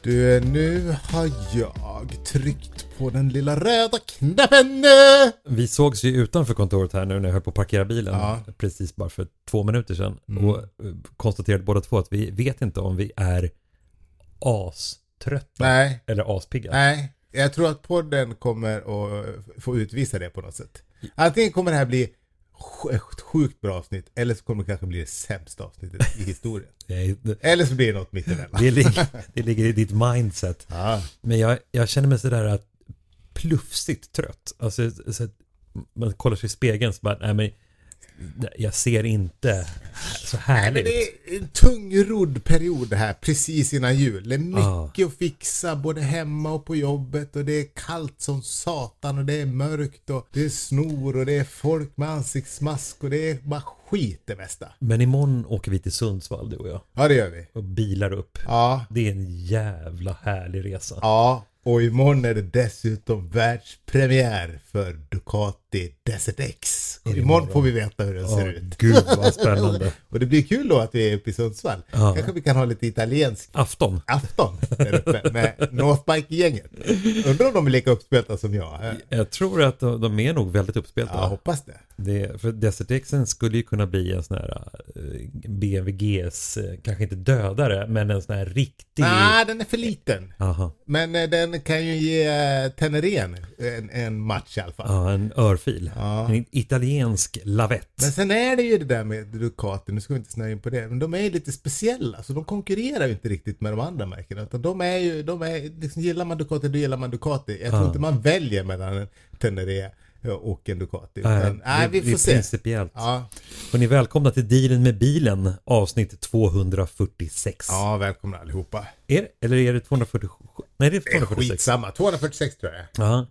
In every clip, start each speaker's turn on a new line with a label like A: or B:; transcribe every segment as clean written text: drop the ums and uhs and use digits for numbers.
A: Du, nu har jag tryckt på den lilla röda knappen.
B: Vi sågs ju utanför kontoret här nu när jag höll på att parkera bilen.
A: Ja.
B: Precis bara för 2 minuter sedan. Och konstaterade båda två att vi vet inte om vi är aströtta.
A: Nej.
B: Eller aspigga.
A: Nej, jag tror att podden kommer att få utvisa det på något sätt. Antingen kommer det här bli ett sjukt bra avsnitt, eller så kommer det kanske bli det sämsta avsnittet i historien. Eller så blir det något mittemellan.
B: Det ligger i ditt mindset.
A: Ja.
B: Men jag känner mig sådär att plufsigt trött. Alltså så man kollar sig i spegeln så bara, nej men jag ser inte så härligt.
A: Nej, men det är en tungrodd period det här precis innan jul. Det är mycket att fixa både hemma och på jobbet, och det är kallt som satan och det är mörkt och det är snor och det är folk med ansiktsmask och det är bara skit det mesta.
B: Men imorgon åker vi till Sundsvall, du och jag.
A: Ja, det gör vi.
B: Och bilar upp.
A: Ja.
B: Det är en jävla härlig resa.
A: Ja, och imorgon är det dessutom världspremiär för Ducati Desert X. Imorgon får vi veta hur den ser ut.
B: Gud vad spännande.
A: Och det blir kul då att vi är uppe i Sundsvall. Kanske vi kan ha lite italiensk
B: afton
A: där uppe med Northbike-gänget. Undrar om de är lika uppspelta som jag.
B: Jag tror att de är nog väldigt uppspelta.
A: Ja, hoppas det.
B: För Desert Xen skulle ju kunna bli en sån här BMW GS, kanske inte dödare, men en sån här riktig...
A: Nej, den är för liten.
B: Aha.
A: Men den kan ju ge Tenerén en match i alla fall.
B: Ja, en örfil.
A: Ja.
B: En italiensk lavett.
A: Men sen är det ju det där med Ducati, nu ska vi inte snöa in på det, men de är ju lite speciella, så de konkurrerar ju inte riktigt med de andra märkena, utan de är liksom, gillar man Ducati, då gillar man Ducati. Jag tror inte man väljer mellan en Teneré och en Ducati. Nej, vi får se.
B: Principiellt.
A: Ja.
B: Och ni är välkomna till Dealen med bilen, avsnitt 246.
A: Ja, välkomna allihopa.
B: Eller är det 247? Nej, det är 246.
A: Skitsamma, 246 tror jag.
B: Ja.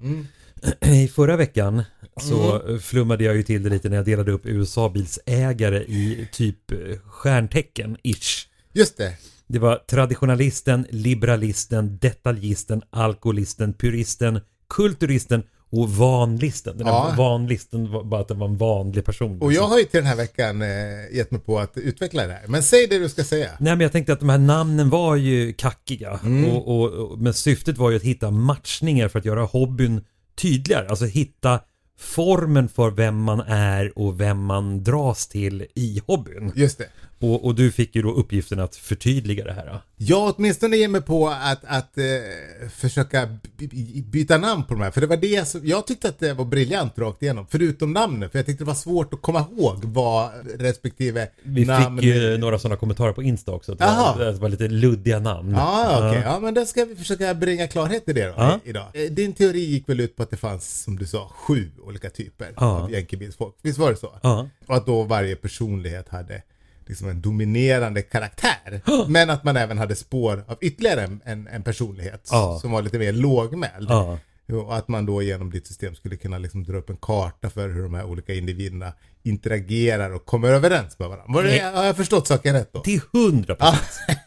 B: I förra veckan så flummade jag ju till det lite när jag delade upp USA-bilsägare i typ stjärntecken-ish.
A: Just det.
B: Det var traditionalisten, liberalisten, detaljisten, alkoholisten, puristen, kulturisten och vanlisten. Den här vanlisten var bara att det var en vanlig person.
A: Och jag har ju till den här veckan gett mig på att utveckla det här. Men säg det du ska säga.
B: Nej, men jag tänkte att de här namnen var ju kackiga. Men syftet var ju att hitta matchningar för att göra hobbyn tydligare. Alltså hitta formen för vem man är och vem man dras till i hobbyn.
A: Just det.
B: Och du fick ju då uppgiften att förtydliga det här.
A: Jag åtminstone ger mig på att försöka byta namn på de här. För det var det som, jag tyckte att det var briljant rakt igenom. Förutom namnen. För jag tyckte det var svårt att komma ihåg vad respektive
B: vi
A: namn...
B: fick ju några sådana kommentarer på Insta också. Att det var lite luddiga namn.
A: Ja, okej. Ja, men då ska vi försöka bringa klarhet i det då idag. Din teori gick väl ut på att det fanns, som du sa, 7 olika typer av jänkebilsfolk. Visst var det så? Ja. Och att då varje personlighet hade liksom en dominerande karaktär. Men att man även hade spår av ytterligare en personlighet som var lite mer lågmäld. Och att man då genom ditt system skulle kunna liksom dra upp en karta för hur de här olika individerna interagerar och kommer överens med varandra. Har jag förstått saken rätt då?
B: Till 100%.
A: Ja.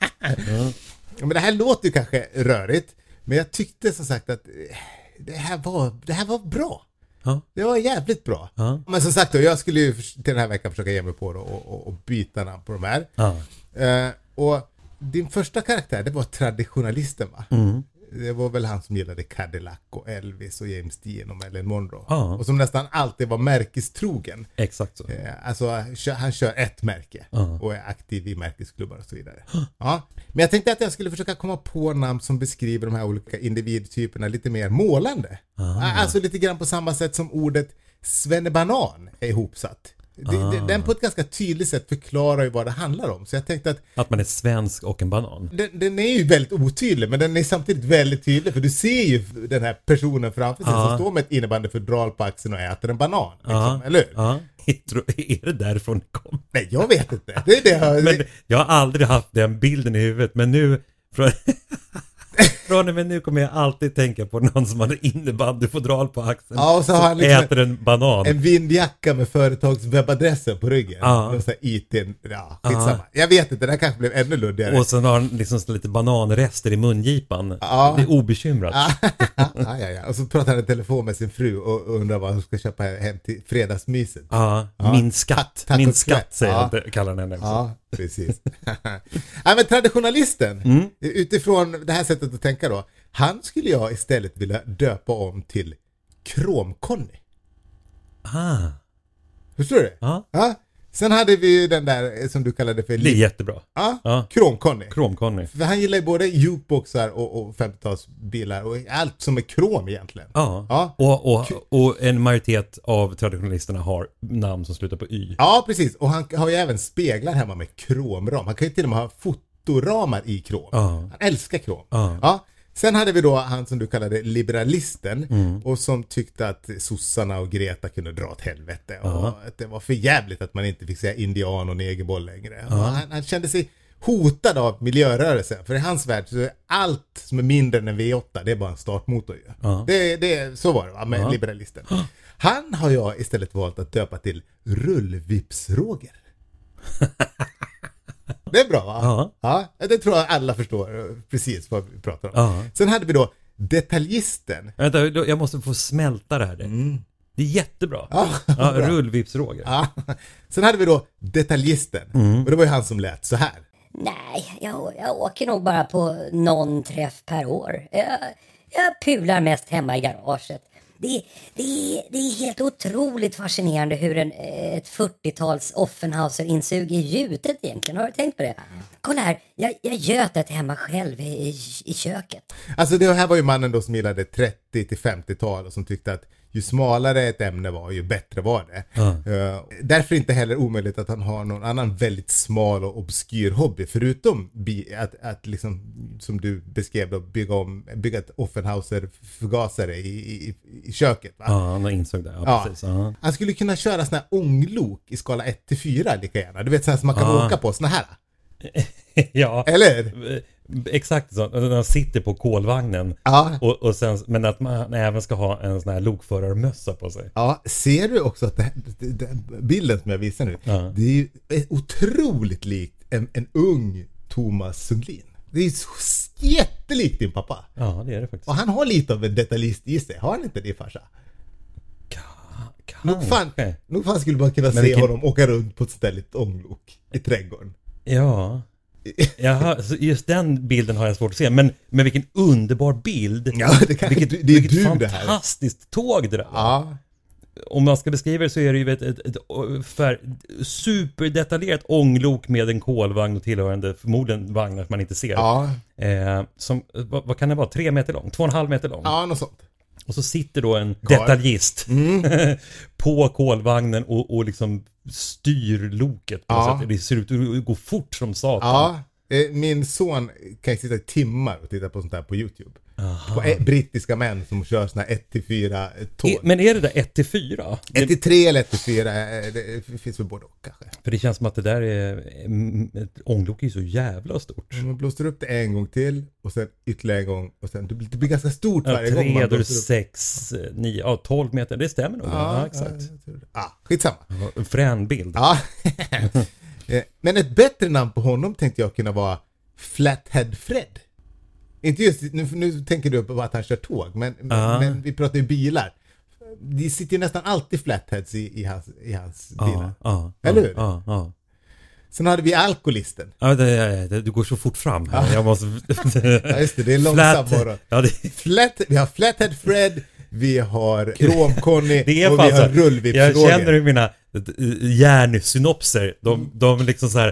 A: Men det här låter ju kanske rörigt. Men jag tyckte som sagt att det här var bra. Det var jävligt bra. Men som sagt då, jag skulle ju till den här veckan försöka ge mig på då och byta namn på de här. Och din första karaktär, det var traditionalisten, va? Det var väl han som gillade Cadillac och Elvis och James Dean och Marilyn Monroe. Och som nästan alltid var märkestrogen.
B: Exakt så.
A: Alltså han kör ett märke och är aktiv i märkesklubbar och så vidare. Men jag tänkte att jag skulle försöka komma på namn som beskriver de här olika individtyperna lite mer målande. Alltså lite grann på samma sätt som ordet svennebanan är ihopsatt. Den på ett ganska tydligt sätt förklarar ju vad det handlar om. Så jag tänkte att
B: man är svensk och en banan.
A: Den är ju väldigt otydlig, men den är samtidigt väldigt tydlig. För du ser ju den här personen framför sig som står med ett innebandefodral på axeln och äter en banan. Liksom, eller hur?
B: Är det därifrån det kom?
A: Nej, jag vet inte. Det är det
B: men jag har aldrig haft den bilden i huvudet. Men nu... Från och med nu kommer jag alltid tänka på någon som hade innebandyfodral på axeln.
A: Och så har han liksom
B: äter en banan.
A: En vindjacka med företags webbadressen på ryggen. Och så IT. Skitsamma. Jag vet inte, det här kanske blev ännu luddigare.
B: Och så har han liksom lite bananrester i mungipan. Det är obekymrat.
A: Och så pratar han i telefon med sin fru och undrar vad hon ska köpa hem till fredagsmyset.
B: Min skatt. Min skatt säger jag, kallar han henne.
A: precis. Ja, men traditionalisten, utifrån det här sättet att tänka då, han skulle jag istället vilja döpa om till Krom-Conny. Förstår du det? Ja. Sen hade vi ju den där som du kallade för...
B: Det är jättebra.
A: Ja. Krom-Conny.
B: Krom-Conny.
A: För han gillar ju både jukeboxar och 50-talsbilar och allt som är krom egentligen.
B: Ja. Och en majoritet av traditionalisterna har namn som slutar på Y.
A: Ja, precis. Och han har ju även speglar hemma med kromram. Han kan ju till och med ha fotoramar i krom. Han älskar krom. Ja. Sen hade vi då han som du kallade liberalisten och som tyckte att sossarna och Greta kunde dra åt helvete och att det var för jävligt att man inte fick säga indian och negerboll längre. Han kände sig hotad av miljörörelsen, för i hans värld så är allt som är mindre än en V8 det är bara en startmotor ju. Så var det va, med liberalisten. Han har jag istället valt att döpa till Rullvips-Roger. Det är bra va? Ja, det tror jag alla förstår precis vad vi pratar om. Sen hade vi då detaljisten.
B: Vänta, jag måste få smälta det här. Det är jättebra. Rullvipsråger.
A: Ja. Sen hade vi då detaljisten. Och det var ju han som lät så här.
C: Nej, jag åker nog bara på någon träff per år. Jag pular mest hemma i garaget. Det är helt otroligt fascinerande hur ett 40-tals Offenhauser-insug är gjutet egentligen. Har du tänkt på det? Kolla här, jag göt ett hemma själv i köket.
A: Alltså det här var ju mannen då som gillade 30 till 50-tal och som tyckte att ju smalare ett ämne var, ju bättre var det. Därför inte heller omöjligt att han har någon annan väldigt smal och obskyr hobby. Förutom att liksom, som du beskrev då, bygga ett Offenhauser-förgasare i köket. Va?
B: Ja, han insåg det. Ja, precis.
A: Han skulle kunna köra såna här ånglok i skala 1-4 lika gärna. Du vet sådana som man kan åka på, såna här.
B: Ja.
A: Eller?
B: Exakt så. Han sitter på kolvagnen och sen, men att man även ska ha en sån här lokförarmössa på sig.
A: Ja, ser du också att bilden som jag visar nu, det är ju otroligt likt en ung Thomas Sundlin. Det är jättelikt din pappa.
B: Ja, det är det faktiskt.
A: Och han har lite av en detaljist i sig. Har han inte det, farsa? Nog fan skulle man kunna se honom åka runt på ett ställigt ånglok i trädgården.
B: Ja. Just den bilden har jag svårt att se. Men vilken underbar bild.
A: Ja, vilket
B: fantastiskt tåg det där.
A: Ja.
B: Om man ska beskriva det så är det ju ett superdetaljerat ånglok med en kolvagn och tillhörande förmodligen vagnar som man inte ser.
A: Ja.
B: Som, vad kan det vara? 3 meter lång? 2,5 meter lång?
A: Ja, något sånt.
B: Och så sitter då en detaljist på kolvagnen och liksom styr loket på något sätt. Det ser ut att gå fort som satan.
A: Ja, min son kan ju sitta i timmar och titta på sånt här på YouTube. På brittiska män som kör såna här 1-4 tåg.
B: Men är det där 1-4?
A: 1-3 eller 1-4, det finns väl både och kanske.
B: För det känns som att det där är ett ånglok är så jävla stort.
A: Man blåser upp det en gång till och sen ytterligare en gång och sen det blir ganska stort varje gång.
B: 3, då 6, 9, 12 meter, det stämmer nog. Ja, exakt.
A: Skitsamma.
B: Frän bild.
A: Ja. Men ett bättre namn på honom tänkte jag kunna vara Flathead Fred. Inte just, nu tänker du på att han kör tåg, men vi pratar ju bilar. Det sitter ju nästan alltid flatheads i hans bilar. Eller hur? Sen hade vi alkoholisten.
B: Ja, du går så fort fram här. Jag måste...
A: Ja, just det är långsamt bara.
B: Ja,
A: vi har Flathead Fred, vi har Krom-Conny och vi har Rullvips-Roger.
B: Jag känner hur mina hjärnsynopser, de liksom så här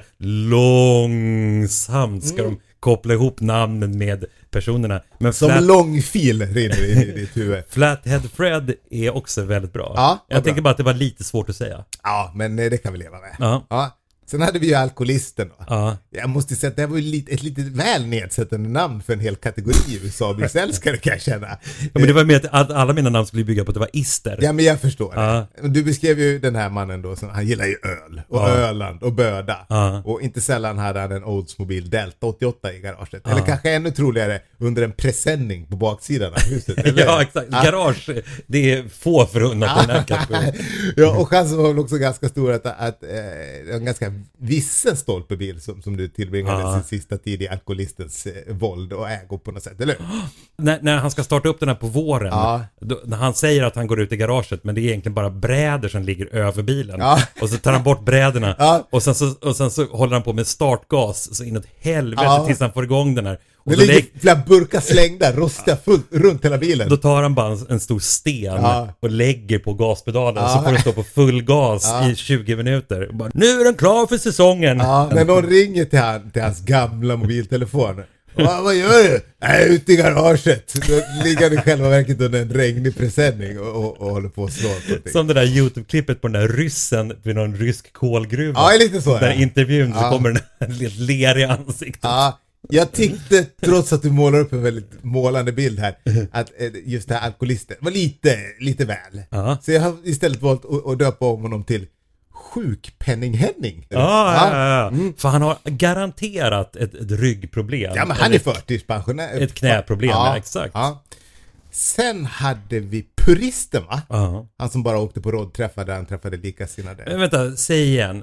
B: långsamt ska de koppla ihop namnen med personerna. Men
A: som långfil rinner i ditt huvud.
B: Flathead Fred är också väldigt bra. Jag tänker bara att det var lite svårt att säga.
A: Ja, men det kan vi leva med. Ja. Sen hade vi ju alkoholisten då. Jag måste säga att det var ju ett lite väl nedsättande namn för en hel kategori USA-bilsälskare kan jag känna.
B: Ja, men det var med att alla mina namn skulle bygga på att det var ister.
A: Ja, men jag förstår det. Du beskrev ju den här mannen då, som, han gillar ju öl och Öland och böda. Och inte sällan hade han en Oldsmobile Delta 88 i garaget. Eller kanske ännu troligare under en presenning på baksidan av huset. Eller?
B: Ja, exakt. Garage, det är få förunnat den här kategorin.
A: Ja, och chansen var väl också ganska stor att en ganska vissen stolpebil som du tillbringade sin sista tid i alkoholistens våld och ägo på något sätt, eller?
B: När han ska starta upp den här på våren, när han säger att han går ut i garaget, men det är egentligen bara brädor som ligger över bilen. Och så tar han bort brädorna och sen så håller han på med startgas så inåt helvete tills han får igång den här. Och
A: det ligger flera burkar slängda, rostiga fullt runt hela bilen.
B: Då tar han bara en stor sten och lägger på gaspedalen så får den stå på full gas i 20 minuter. Bara, nu är den klar för säsongen.
A: När någon ringer till hans gamla mobiltelefon. Vad gör du? Jag är ute i garaget. Då ligger du själva verket under en regnig presenning och håller på att slå någonting.
B: Som det där YouTube-klippet på den där ryssen vid någon rysk kolgruva.
A: Ja, lite så.
B: Där intervjun så kommer den här lite ler i ansiktet.
A: Jag tyckte, trots att du målar upp en väldigt målande bild här, att just det här alkoholisten var lite väl. Så jag har istället valt att döpa om honom till Sjukpenning-Henning.
B: För han har garanterat ett ryggproblem.
A: Ja, men han är förtidspensionär.
B: Ett knäproblem, exakt.
A: Sen hade vi Puristen, va? Han som bara åkte på rådträffar där han träffade likasinnade.
B: Men vänta, säg igen.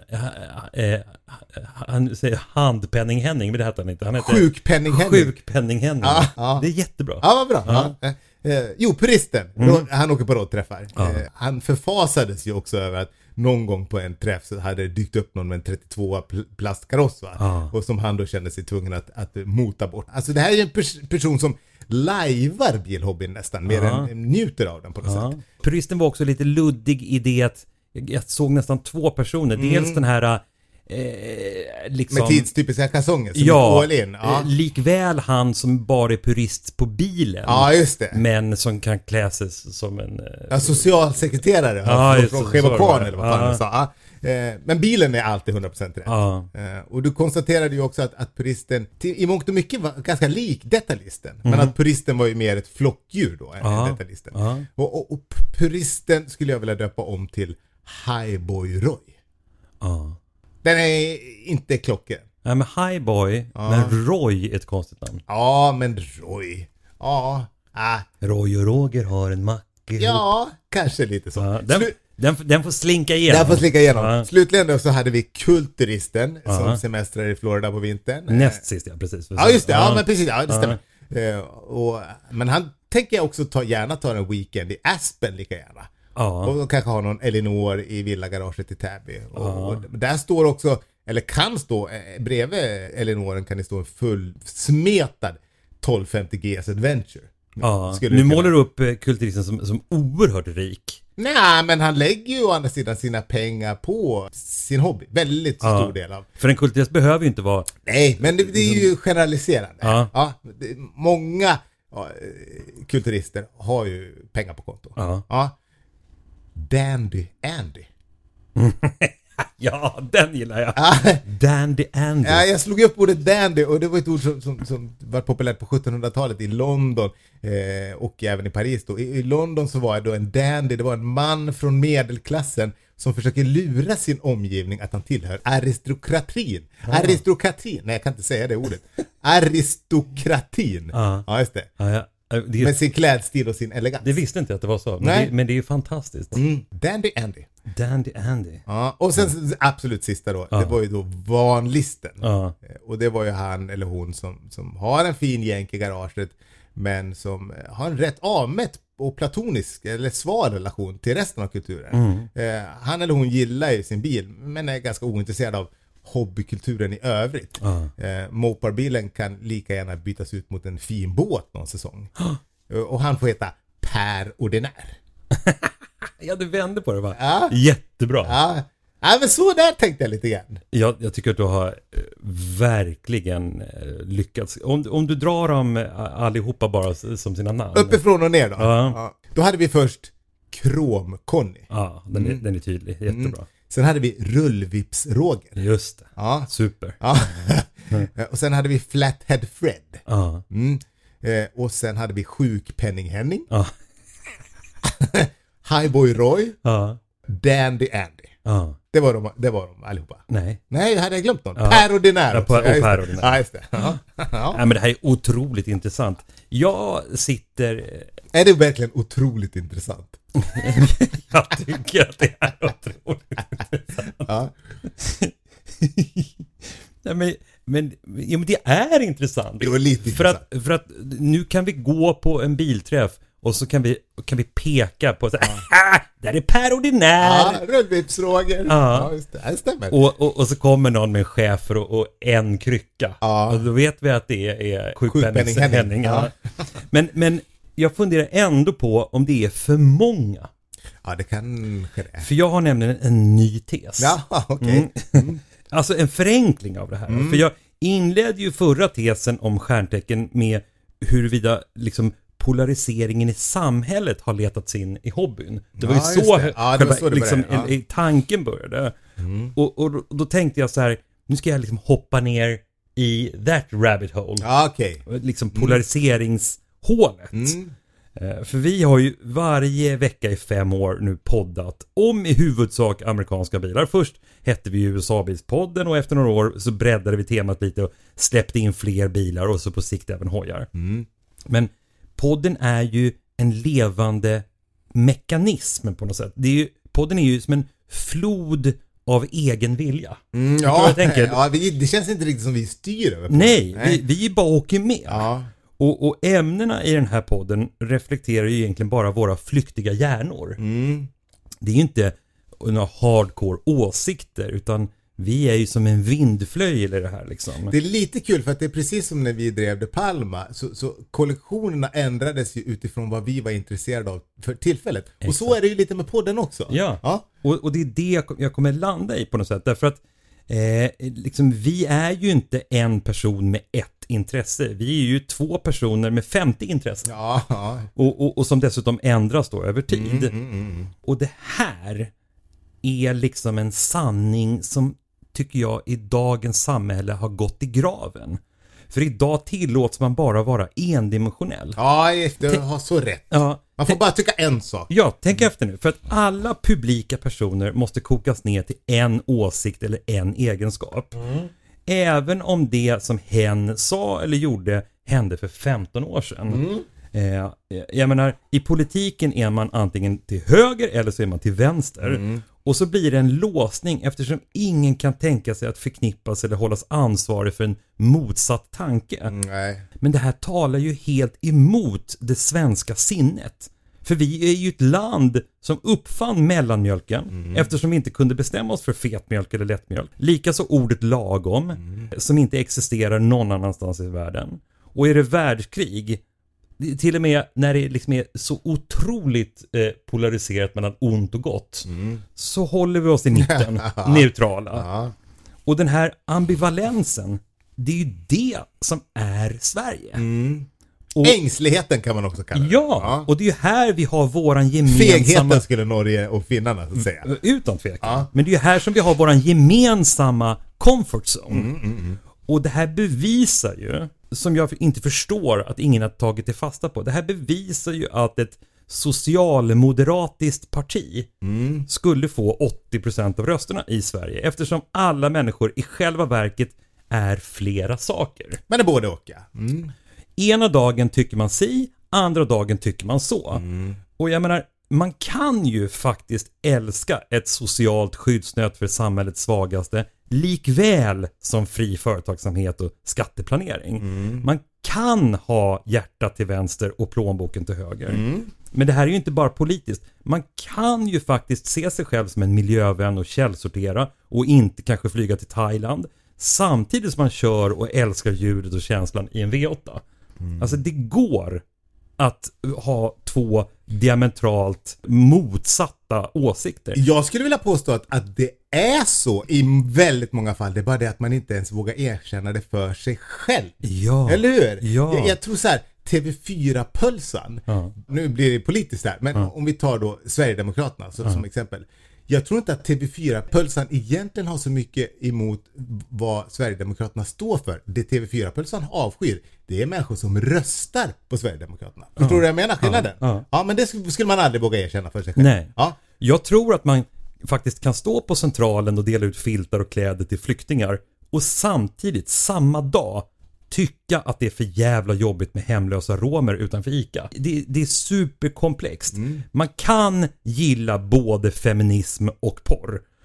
B: Han säger Handpenning-Henning, men det heter han inte. Han heter
A: Sjukpenning-Henning.
B: Sjukpenning-Henning. Det är jättebra.
A: Ja, vad bra. Puristen. Han åker på rådträffar. Han förfasades ju också över att någon gång på en träff så hade det dykt upp någon med en 32 plastkaross, va? Och som han då kände sig tvungen att mota bort. Alltså det här är en person som lajvar bilhobbyn nästan, mer än njuter av den på något sätt.
B: Puristen var också lite luddig i det att jag såg nästan två personer. Dels den här liksom,
A: med tidstypiska kalsonger som är all in.
B: Likväl han som bara är purist på bilen.
A: Just det.
B: Men som kan klä sig som en
A: socialsekreterare från Chevakan eller vad fan han sa. Men bilen är alltid 100% rätt. Och du konstaterade ju också att puristen i mångt och mycket var ganska lik detaljisten. Men att puristen var ju mer ett flockdjur då än detaljisten. Och puristen skulle jag vilja döpa om till Highboy Roy. Den är inte klocken.
B: Nej, men Highboy, men Roy är ett konstigt namn.
A: Ja, men Roy.
B: Roy och Roger har en macke.
A: Ja, kanske lite så.
B: Den får slinka igenom.
A: Slutligen då så hade vi Kulturisten som semestrar i Florida på vintern.
B: Näst sist, precis.
A: Ja, just det. Men precis. Ja, det stämmer. Men han tänker jag också gärna ta en weekend i Aspen lika gärna. Och kanske ha någon Elinor i villagaraget i Täby. Och där står också, eller kan stå, bredvid Elinoren kan det stå en fullsmetad 1250 GS Adventure.
B: Nu målar du upp Kulturisten som oerhört rik.
A: Nej, men han lägger ju å andra sidan sina pengar på sin hobby. Väldigt stor del av.
B: För en kulturist behöver ju inte vara...
A: Nej, men det är ju generaliserande. Många kulturister har ju pengar på konto. Dandy Andy.
B: Ja, den gillar jag. Dandy Andy.
A: Ja, jag slog upp ordet dandy och det var ett ord som var populärt på 1700-talet i London och även i Paris då. I London så var det då en dandy, det var en man från medelklassen som försöker lura sin omgivning att han tillhör aristokratin. Aristokratin, nej jag kan inte säga det ordet. Aristokratin. Ja, just det. Med sin klädstil och sin elegans.
B: Det visste inte att det var så, men det är ju fantastiskt.
A: Dandy Andy.
B: Dandy Andy.
A: Ja, och sen absolut sista då, det var ju då vanlisten. Och det var ju han eller hon som har en fin jänk i garaget, men som har en rätt avmätt och platonisk eller svar relation till resten av kulturen. Han eller hon gillar ju sin bil, men är ganska ointresserad av hobbykulturen i övrigt. Moparbilen kan lika gärna bytas ut mot en fin båt någon säsong. Och han får heta Per Ordinär.
B: Ja, du vände på det, va? Jättebra.
A: Ja, men så där tänkte jag lite grann.
B: Jag tycker att du har verkligen lyckats. Om du drar dem allihopa bara som sina namn.
A: Uppifrån och ner då. Då hade vi först Krom-Conny.
B: Ja, den är tydlig. Jättebra.
A: Sen hade vi Rullvips-Roger.
B: Just det. Super.
A: Och sen hade vi Flathead Fred. Och sen hade vi Sjukpenning-Henning. Highboy Roy. Dandy Andy. Det var de allihopa. Nej, hade jag glömt någon. Per Ordinär.
B: Per Ordinär.
A: Ja, just det.
B: Men det här är otroligt intressant. Jag sitter...
A: Är det verkligen otroligt intressant?
B: Jag tycker att det är otroligt intressant. Nej, men det är intressant.
A: Det var lite intressant.
B: För att nu kan vi gå på en bilträff och så kan vi peka på så här, där är Per Ordinär.
A: Ja, Rödvipsråger. Ja, just det stämmer.
B: Och så kommer någon med en schäfer och en krycka. Ja. Och då vet vi att det är sjukpenning. Ja. Men jag funderar ändå på om det är för många.
A: Ja, det kanske det är.
B: För jag har nämligen en ny tes.
A: Ja, okej.
B: Alltså en förenkling av det här. För jag inledde ju förra tesen om stjärntecken med huruvida liksom polariseringen i samhället har letats in i hobbyn. Det var ju så tanken började. Och då tänkte jag så här, nu ska jag liksom hoppa ner i that rabbit hole. Liksom polariseringshålet. För vi har ju varje vecka i 5 år nu poddat om i huvudsak amerikanska bilar. Först hette vi USA-bilspodden och efter några år så breddade vi temat lite och släppte in fler bilar och så på sikt även hojar. Men podden är ju en levande mekanism på något sätt. Podden är ju som en flod av egen vilja.
A: Det känns inte riktigt som vi styr över.
B: Nej. Vi bara åker med. Ja. Och ämnena i den här podden reflekterar ju egentligen bara våra flyktiga hjärnor. Det är ju inte några hardcore åsikter utan vi är ju som en vindflöjel i det här liksom.
A: Det är lite kul för att det är precis som när vi drev De Palma så kollektionerna ändrades ju utifrån vad vi var intresserade av för tillfället. Exakt. Och så är det ju lite med podden också.
B: Ja. Och det är det jag kommer landa i på något sätt därför att liksom, vi är ju inte en person med ett intresse. Vi är ju 2 personer med 50 intressen. Ja. Och som dessutom ändras då över tid. Och det här är liksom en sanning som tycker jag i dagens samhälle har gått i graven. För idag tillåts man bara vara endimensionell.
A: Ja, du har så rätt. Ja. Man får bara tycka en sak.
B: Ja, tänk efter nu. För att alla publika personer måste kokas ner till en åsikt eller en egenskap. Även om det som hen sa eller gjorde hände för 15 år sedan. Jag menar, i politiken är man antingen till höger eller så är man till vänster. Och så blir det en låsning eftersom ingen kan tänka sig att förknippas eller hållas ansvarig för en motsatt tanke. Men det här talar ju helt emot det svenska sinnet. För vi är ju ett land som uppfann mellanmjölken eftersom vi inte kunde bestämma oss för fetmjölk eller lättmjölk. Likaså ordet lagom som inte existerar någon annanstans i världen. Och är det världskrig, till och med när det liksom är så otroligt polariserat mellan ont och gott så håller vi oss i mitten, neutrala. Och den här ambivalensen, det är ju det som är Sverige. Och,
A: ängsligheten kan man också kalla det.
B: Ja, och det är ju här vi har våran gemensamma...
A: Fegheten skulle Norge och Finnarna så säga.
B: Utan tvekan. Men det är ju här som vi har våran gemensamma comfort zone. Och det här bevisar ju, som jag inte förstår att ingen har tagit det fasta på. Det här bevisar ju att ett socialmoderatiskt parti skulle få 80% av rösterna i Sverige. Eftersom alla människor i själva verket är flera saker.
A: Men det borde åka.
B: Ena dagen tycker man si, andra dagen tycker man så. Och jag menar, man kan ju faktiskt älska ett socialt skyddsnät för samhällets svagaste likväl som fri företagsamhet och skatteplanering. Man kan ha hjärtat till vänster och plånboken till höger. Men det här är ju inte bara politiskt. Man kan ju faktiskt se sig själv som en miljövän och källsortera och inte kanske flyga till Thailand samtidigt som man kör och älskar ljudet och känslan i en V8. Alltså det går att ha 2 diametralt motsatta åsikter.
A: Jag skulle vilja påstå att det är så i väldigt många fall. Det är bara det att man inte ens vågar erkänna det för sig själv.
B: Ja.
A: Eller hur?
B: Ja.
A: Jag tror så här, TV4-pölsan, nu blir det politiskt här, men om vi tar då Sverigedemokraterna som exempel. Jag tror inte att TV4-pölsan egentligen har så mycket emot vad Sverigedemokraterna står för. Det TV4-pölsan avskyr, det är människor som röstar på Sverigedemokraterna. Förstår du vad jag menar? Skillnaden? Ja, men det skulle man aldrig våga erkänna för sig själv.
B: Nej. Ja. Jag tror att man faktiskt kan stå på centralen och dela ut filtar och kläder till flyktingar och samtidigt samma dag tycka att det är för jävla jobbigt med hemlösa romer utanför ICA. Det är superkomplext. Man kan gilla både feminism och porr.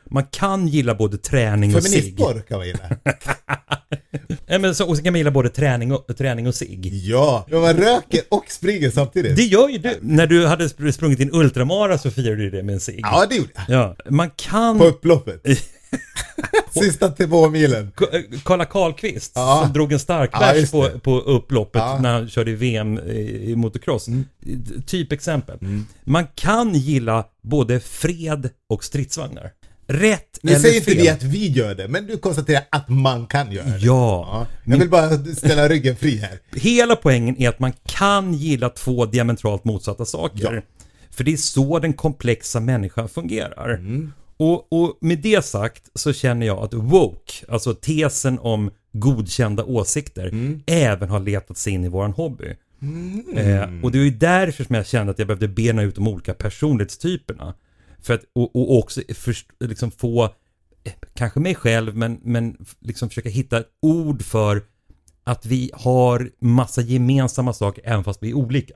B: Man kan gilla både träning och cigg.
A: Feministporr kan man gilla.
B: Ja, men och så kan man gilla både träning och cigg.
A: Ja, men man röker och springer samtidigt.
B: Det gör ju du. När du hade sprungit in ultramara så firade du det med en cigg.
A: Ja, det gjorde jag.
B: Ja, man kan...
A: På upploppet. Sista 2 milen.
B: Karla Karlqvist som drog en stark bärs på upploppet när han körde i VM i motocross. Typexempel. Man kan gilla både fred och stridsvagnar. Rätt
A: nu
B: eller
A: säger inte
B: fel.
A: vi att vi gör det, men du konstaterar att man kan göra det.
B: Ja.
A: Jag vill bara ställa ryggen fri här.
B: Hela poängen är att man kan gilla 2 diametralt motsatta saker. Ja. För det är så den komplexa människan fungerar. Och med det sagt så känner jag att woke, alltså tesen om godkända åsikter, även har letat sig in i våran hobby. Och det är ju därför som jag kände att jag behövde bena ut de olika personlighetstyperna. För att, och också liksom få, kanske mig själv, men liksom försöka hitta ett ord för att vi har massa gemensamma saker även fast vi är olika.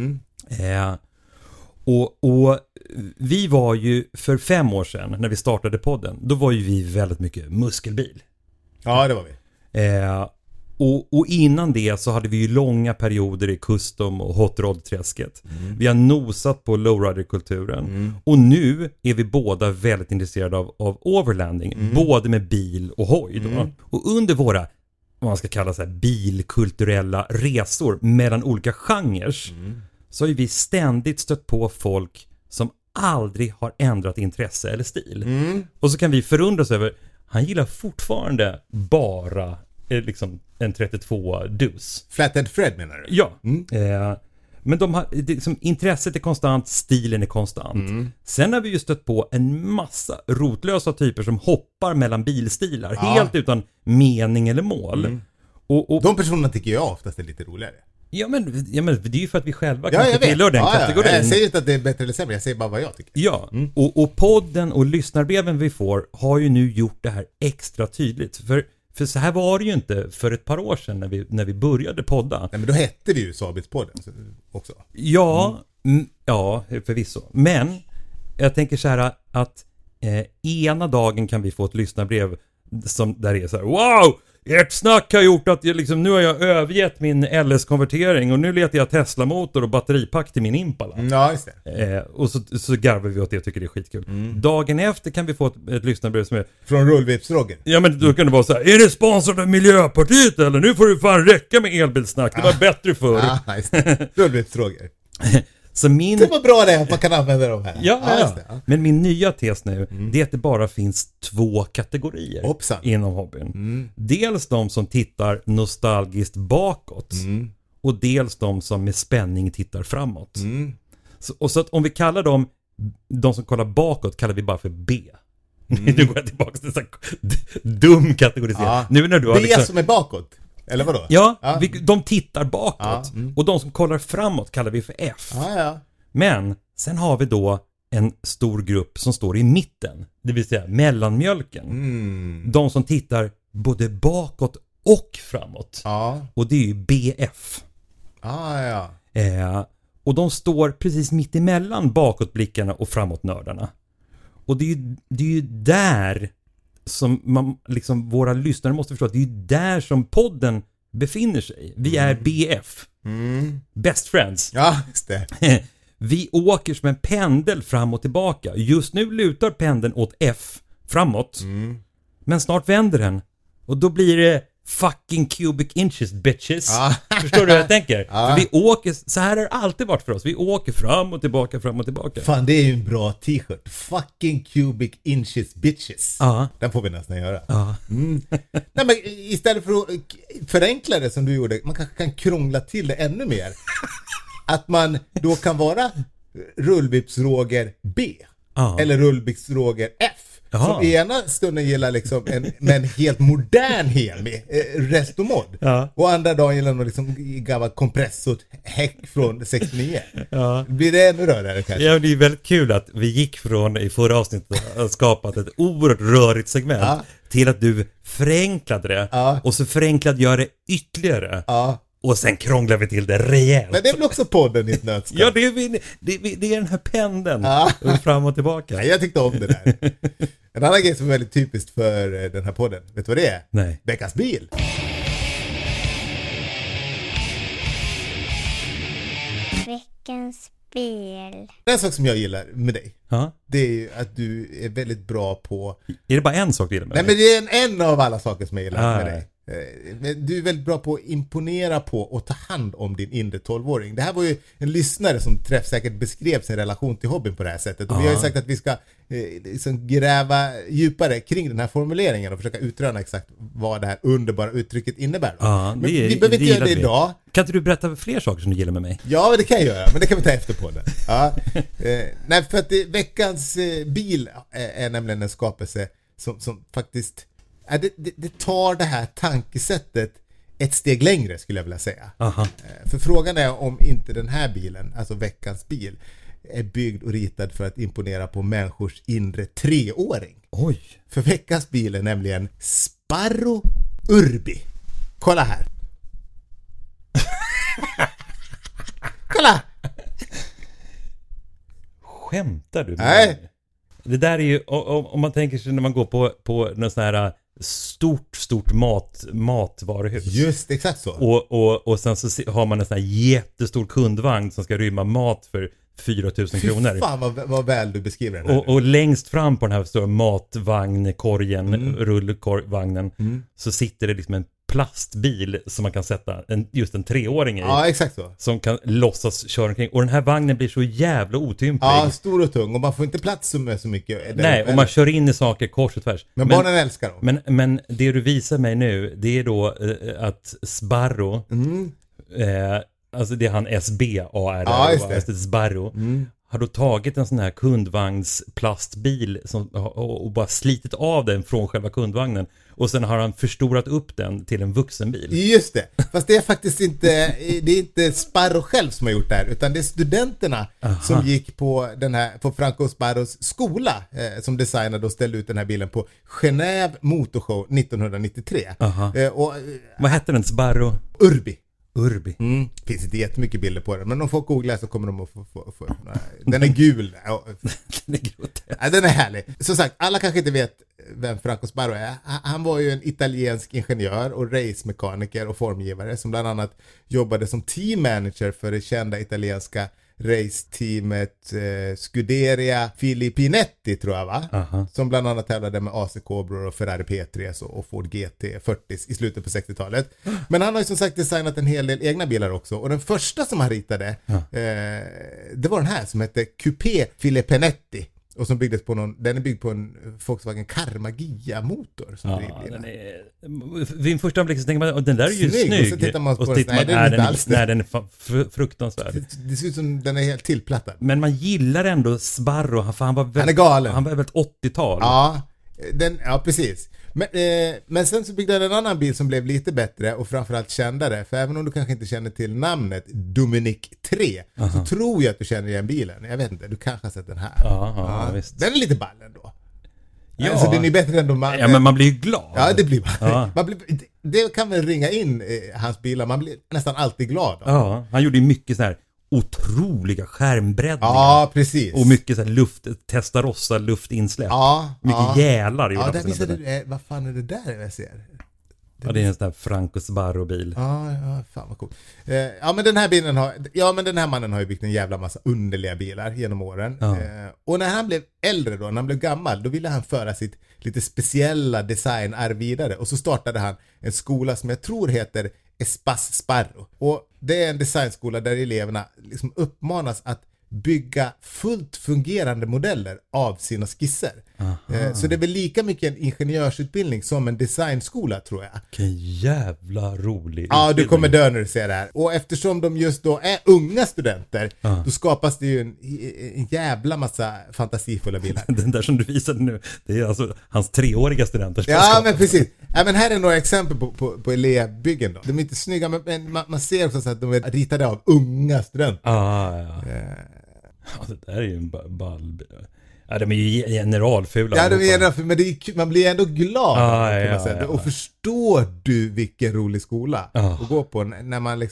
B: Och vi var ju för 5 år sedan när vi startade podden, då var ju vi väldigt mycket muskelbil.
A: Ja, det var vi.
B: Och innan det så hade vi ju långa perioder i custom och hot rod-träsket. Vi har nosat på lowrider-kulturen. Och nu är vi båda väldigt intresserade av overlanding. Både med bil och hoj då. Och under våra, vad man ska kalla så här, bilkulturella resor mellan olika genrer så har vi ständigt stött på folk som aldrig har ändrat intresse eller stil. Och så kan vi förundras över, han gillar fortfarande bara liksom en 32 dus.
A: Flathead Fred menar du?
B: Ja. Men liksom, intresset är konstant, stilen är konstant. Sen har vi ju stött på en massa rotlösa typer som hoppar mellan bilstilar helt utan mening eller mål. Och
A: de personerna tycker jag oftast är lite roligare.
B: Ja men det är ju för att vi själva kanske tillhör den kategorin.
A: Jag säger inte att det är bättre eller sämre, jag säger bara vad jag tycker.
B: Ja, och podden och lyssnarbreven vi får har ju nu gjort det här extra tydligt. För så här var det ju inte för ett par år sedan när vi började podda.
A: Nej, men då hette det ju Sabitspodden också.
B: Ja, ja, förvisso. Men jag tänker så här att ena dagen kan vi få ett lyssnarbrev där det är så här: wow! Ert snack har gjort att nu har jag övergett min LS-konvertering och nu letar jag Tesla-motor och batteripack till min Impala.
A: Ja, just det.
B: Och så garvar vi åt det och tycker det är skitkul. Dagen efter kan vi få ett lyssnarbrev som är
A: från Rullvips-Roger.
B: Ja, men då kan det vara så här: är det sponsrat av Miljöpartiet eller? Nu får du fan räcka med elbilsnack. Det var bättre förr.
A: Ja, just det. Rullvips-Roger.
B: Så
A: det var bra det att man kan använda dem här.
B: Ja. Men min nya tes nu, det är att det bara finns 2 kategorier inom hobbyn. Dels de som tittar nostalgiskt bakåt och dels de som med spänning tittar framåt. Så att om vi kallar de som kollar bakåt kallar vi bara för B. Nu går jag tillbaka till en dum kategorisering. Nu när du har
A: B som är bakåt. Eller vadå?
B: Ja, de tittar bakåt. Och de som kollar framåt kallar vi för F. Men sen har vi då en stor grupp som står i mitten. Det vill säga mellanmjölken. De som tittar både bakåt och framåt. Och det är ju BF. Och de står precis mitt emellan bakåtblickarna och framåtnördarna. Och det är ju där som man, liksom, våra lyssnare måste förstå att det är ju där som podden befinner sig. Vi är BF. Best friends.
A: Ja, just det.
B: Vi åker som en pendel fram och tillbaka. Just nu lutar pendeln åt F framåt. Men snart vänder den. Och då blir det fucking cubic inches, bitches. Förstår du vad jag tänker? För vi åker, så här har det alltid varit för oss. Vi åker fram och tillbaka, fram och tillbaka.
A: Fan, det är ju en bra t-shirt. Fucking cubic inches, bitches. Den får vi nästan göra. Nej, men istället för att förenkla det som du gjorde, man kanske kan krångla till det ännu mer. Att man då kan vara Rullvips-Roger B. Eller Rullvips-Roger F. Som ena stunden gillar liksom en helt modern Hemi, restomod. Och andra dagen gillar någon liksom gammal kompressorhäck från 69. Blir det ännu rörigare kanske?
B: Ja, det är väldigt kul att vi gick från i förra avsnittet att skapat ett oerhört rörigt segment till att du förenklade det. Och så förenklade jag det ytterligare. Och sen krånglar vi till det rejält.
A: Men det är väl också podden i ett nötskal?
B: Ja, det är den här pendeln. Fram och tillbaka.
A: Nej, jag tyckte om det där. En annan grej som är väldigt typiskt för den här podden, vet du vad det är?
B: Nej.
A: Veckans bil.
D: Veckans bil.
A: En sak som jag gillar med dig, det är ju att du är väldigt bra på...
B: Är det bara en sak du gillar med dig?
A: Nej, men det är en av alla saker som jag gillar med dig. Du är väldigt bra på att imponera på och ta hand om din inre 12-åring. Det här var ju en lyssnare som träffsäkert beskrev sin relation till hobbyn på det här sättet. Och vi har ju sagt att vi ska liksom gräva djupare kring den här formuleringen och försöka utröna exakt vad det här underbara uttrycket innebär. Men vi behöver inte göra det idag.
B: Kan inte du berätta fler saker som du gillar med mig?
A: Ja, det kan jag göra, men det kan vi ta efter på den. Nej, för att veckans bil är nämligen en skapelse som faktiskt... Det tar det här tankesättet ett steg längre, skulle jag vilja säga. För frågan är om inte den här bilen, alltså veckans bil, är byggd och ritad för att imponera på människors inre 3-åring.
B: Oj.
A: För veckans bil är nämligen Sparro Urbi. Kolla här. Kolla.
B: Skämtar du med
A: Nej.
B: mig? Det där är ju, om man tänker sig när man går på någon sån här stort matvaruhus.
A: Just, exakt så.
B: Och sen så har man en sån här jättestor kundvagn som ska rymma mat för 4 000 kronor.
A: Fy fan vad väl du beskriver den här.
B: Och längst fram på den här stora matvagnskorgen, rullkorvagnen, så sitter det liksom en plastbil som man kan sätta just en 3-åring i.
A: Ja, exakt så.
B: Som kan låtsas köra omkring. Och den här vagnen blir så jävla otymplig.
A: Ja, stor och tung. Och man får inte plats med så mycket.
B: Nej, och man kör in i saker kors och tvärs.
A: Men barnen älskar dem.
B: Men det du visar mig nu, det är då att Sbarro, alltså det är han SBAR, Sbarro, har då tagit en sån här kundvagnsplastbil och bara slitit av den från själva kundvagnen. Och sen har han förstorat upp den till en vuxenbil.
A: Just det. Fast det är faktiskt inte, det är inte Sparro själv som har gjort det här, utan det är studenterna som gick på Franco Sparros skola som designade och ställde ut den här bilen på Genève Motorshow 1993.
B: Vad hette den? Sbarro?
A: Urbi.
B: Finns
A: inte jättemycket bilder på den, men om folk googlar så kommer de att få den är gul. Den är härlig. Som sagt, alla kanske inte vet vem Franco Sbarro är. Han var ju en italiensk ingenjör och racemekaniker och formgivare som bland annat jobbade som team manager för det kända italienska raceteamet Scuderia Filipinetti, tror jag, va? Som bland annat tävlade med AC Cobror och Ferrari P3 och Ford GT40 i slutet på 60-talet. Men han har ju som sagt designat en hel del egna bilar också. Och den första som han ritade, det var den här som hette Coupé Filipinetti. Och som byggdes på den är byggd på en Volkswagen Karma Gia-motor. Vid
B: en första blick så tänker man, den där är ju snygg.
A: Och så tittar man på
B: den, den är fruktansvärd.
A: Det ser ut som den är helt tillplattad.
B: Men man gillar ändå Sbarro, för han är
A: galen.
B: Han var väldigt 80-tal.
A: Ja, precis. Men sen så byggde han en annan bil som blev lite bättre och framförallt kändare. För även om du kanske inte känner till namnet Dominic 3, så tror jag att du känner igen bilen. Jag vet inte, du kanske har sett den här.
B: Visst.
A: Den är lite ball ändå. Ja. Alltså den är bättre än de andra.
B: Ja, men man blir ju glad.
A: Ja, det blir man. Det kan väl ringa in hans bilar. Man blir nästan alltid glad.
B: Ja, han gjorde ju mycket så här otroliga skärmbreddningar.
A: Ja, precis.
B: Och mycket så här Testarossa luftinsläpp. Mycket jälar.
A: Ja, där visade du, vad fan är det där jag ser?
B: Ja, det är en sån där Franco Sbarro-bil.
A: Ja, fan vad coolt. Men den här mannen har ju byggt en jävla massa underliga bilar genom åren. Och när han blev äldre då, när han blev gammal, då ville han föra sitt lite speciella designarv vidare. Och så startade han en skola som jag tror heter Espas Sparro. Och det är en designskola där eleverna liksom uppmanas att bygga fullt fungerande modeller av sina skisser. Så det är väl lika mycket en ingenjörsutbildning som en designskola, tror jag.
B: Vilken jävla rolig
A: utbildning. Du kommer dö när du ser det här. Och eftersom de just då är unga studenter, då skapas det ju en jävla massa fantasifulla bilar.
B: Den där som du visade nu, det är alltså hans 3-åriga studenter.
A: Ja, men precis. Ja, men här är några exempel på elevbyggen då. De är inte snygga, men man ser också så att de är ritade av unga studenter.
B: Ja, det där är ju en ball. Ja, de är ju generalfula.
A: Ja, de är generalfula, men man blir ändå glad. Och förstår du vilken rolig skola att gå på när man liksom...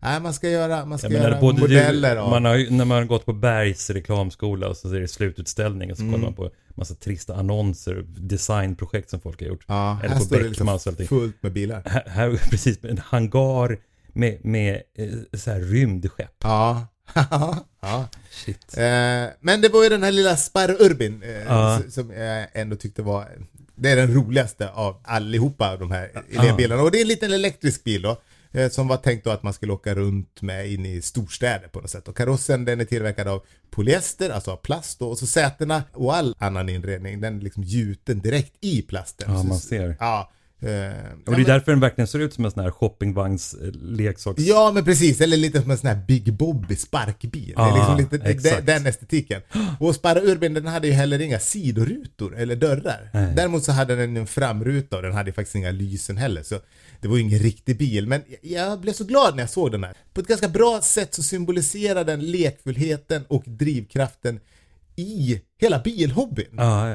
A: Nej, man ska göra modeller av.
B: När man har gått på Bergs reklamskola och så är det slututställning och så kollar man på massa trista annonser, designprojekt som folk har gjort.
A: Ja,
B: eller
A: här
B: på
A: står det liksom fullt med bilar.
B: Här precis, en hangar med så här rymdskepp.
A: Ja. Ja.
B: Shit.
A: Men det var ju den här lilla Sparrow Urbin som jag ändå tyckte var, det är den roligaste av allihopa de här elbilarna. Och det är en liten elektrisk bil då, som var tänkt då att man skulle åka runt med in i storstäder på något sätt. Och karossen, den är tillverkad av polyester, alltså av plast då, och så sätena och all annan inredning, den är liksom gjuten direkt i plasten.
B: Ja, man ser.
A: Ja.
B: Och det är därför den verkligen ser ut som en sån här shoppingvagns leksaks.
A: Ja, men precis, eller lite som en sån här Big Bobby sparkbil. Det är liksom lite den estetiken. Och Sparrow Urbin, den hade ju heller inga sidorutor eller dörrar. Däremot så hade den en framruta och den hade faktiskt inga lysen heller, så det var ju ingen riktig bil. Men jag blev så glad när jag såg den här. På ett ganska bra sätt så symboliserar den lekfullheten och drivkraften i hela bilhobbyn.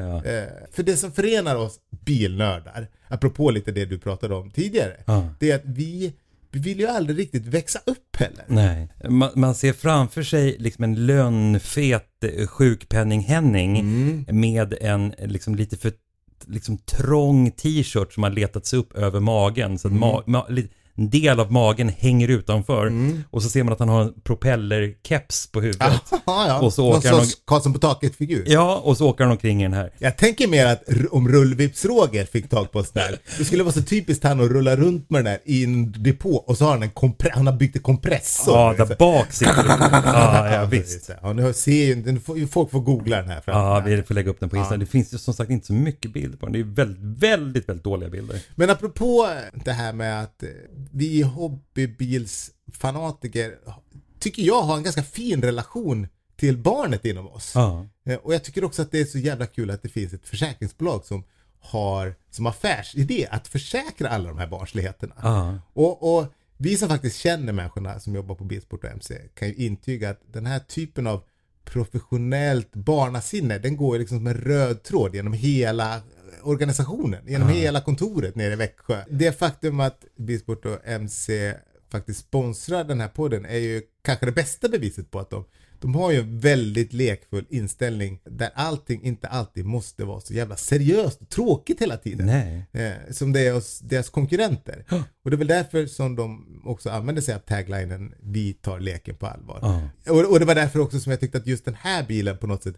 A: För det som förenar oss bilnördar, apropå lite det du pratade om tidigare, det är att vi vill ju aldrig riktigt växa upp heller.
B: Nej, man ser framför sig liksom en lönfet sjukpenning-Henning med en liksom lite för liksom trång t-shirt som har letats upp över magen, så att en del av magen hänger utanför och så ser man att han har en propellerkeps på huvudet. Och så åker han
A: Karlsson på taket-figur.
B: Ja, och så åker han omkring i den här.
A: Jag tänker mer att om Rullvips-Roger fick tag på oss där, det skulle vara så typiskt han att rulla runt med den där i en depå och så har han han har byggt en kompressor.
B: Ja, där bak sitter det. Ja, visst.
A: Ja, nu ser ju folk får googla den här.
B: Ja, vi får lägga upp den på Instagram. Det finns ju som sagt inte så mycket bilder på den. Det är väldigt, väldigt, väldigt dåliga bilder.
A: Men apropå det här med att vi hobbybilsfanatiker tycker jag har en ganska fin relation till barnet inom oss. Och jag tycker också att det är så jävla kul att det finns ett försäkringsbolag som har som affärsidé att försäkra alla de här barnsligheterna. Och vi som faktiskt känner människorna som jobbar på Bilsport och MC kan ju intyga att den här typen av professionellt barnasinne, den går ju liksom som en röd tråd genom hela organisationen, genom hela kontoret nere i Växjö. Det faktum att Bilsport och MC faktiskt sponsrar den här podden är ju kanske det bästa beviset på att de har ju en väldigt lekfull inställning där allting inte alltid måste vara så jävla seriöst och tråkigt hela tiden.
B: Nej.
A: Som det är hos deras konkurrenter. Och det är väl därför som de också använder sig av taglinen "Vi tar leken på allvar". Och det var därför också som jag tyckte att just den här bilen på något sätt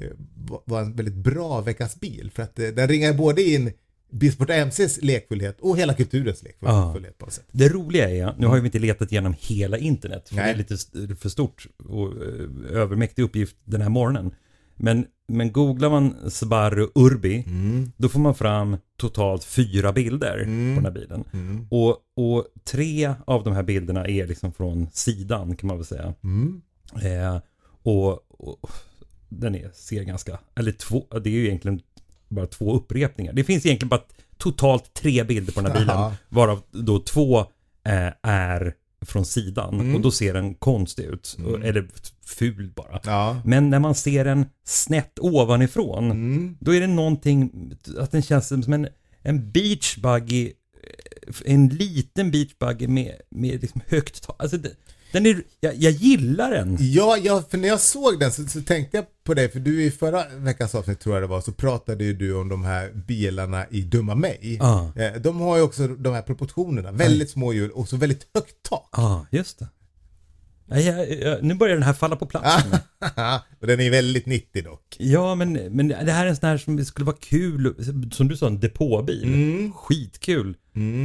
A: var en väldigt bra veckans bil. För att den ringar både in Bilsport MCs lekfullhet och hela kulturens lekfullhet på något sätt.
B: Det roliga är, nu har vi inte letat igenom hela internet, för det är lite för stort och övermäktig uppgift den här morgonen. Men googlar man Sparrow Urbi, då får man fram totalt 4 bilder på den här bilen. Och 3 av de här bilderna är liksom från sidan, kan man väl säga. Och den ser ganska, eller 2, det är ju egentligen bara 2 upprepningar. Det finns egentligen bara totalt 3 bilder på den här bilen, varav då 2 är från sidan, och då ser den konstig ut, eller ful bara. Men när man ser den snett ovanifrån, då är det någonting, att den känns som en beachbuggy, en liten beachbuggy med liksom högt alltså den är, jag gillar den.
A: Ja, för när jag såg den så tänkte jag på det, för du i förra veckans avsnitt tror jag det var, så pratade ju du om de här bilarna i Dumma mig. De har ju också de här proportionerna, väldigt små hjul och så väldigt högt tak.
B: Just det. Nu börjar den här falla på plats.
A: Och den är väldigt 90 dock.
B: Ja, men det här är en sån här som skulle vara kul, som du sa, en depåbil. Skitkul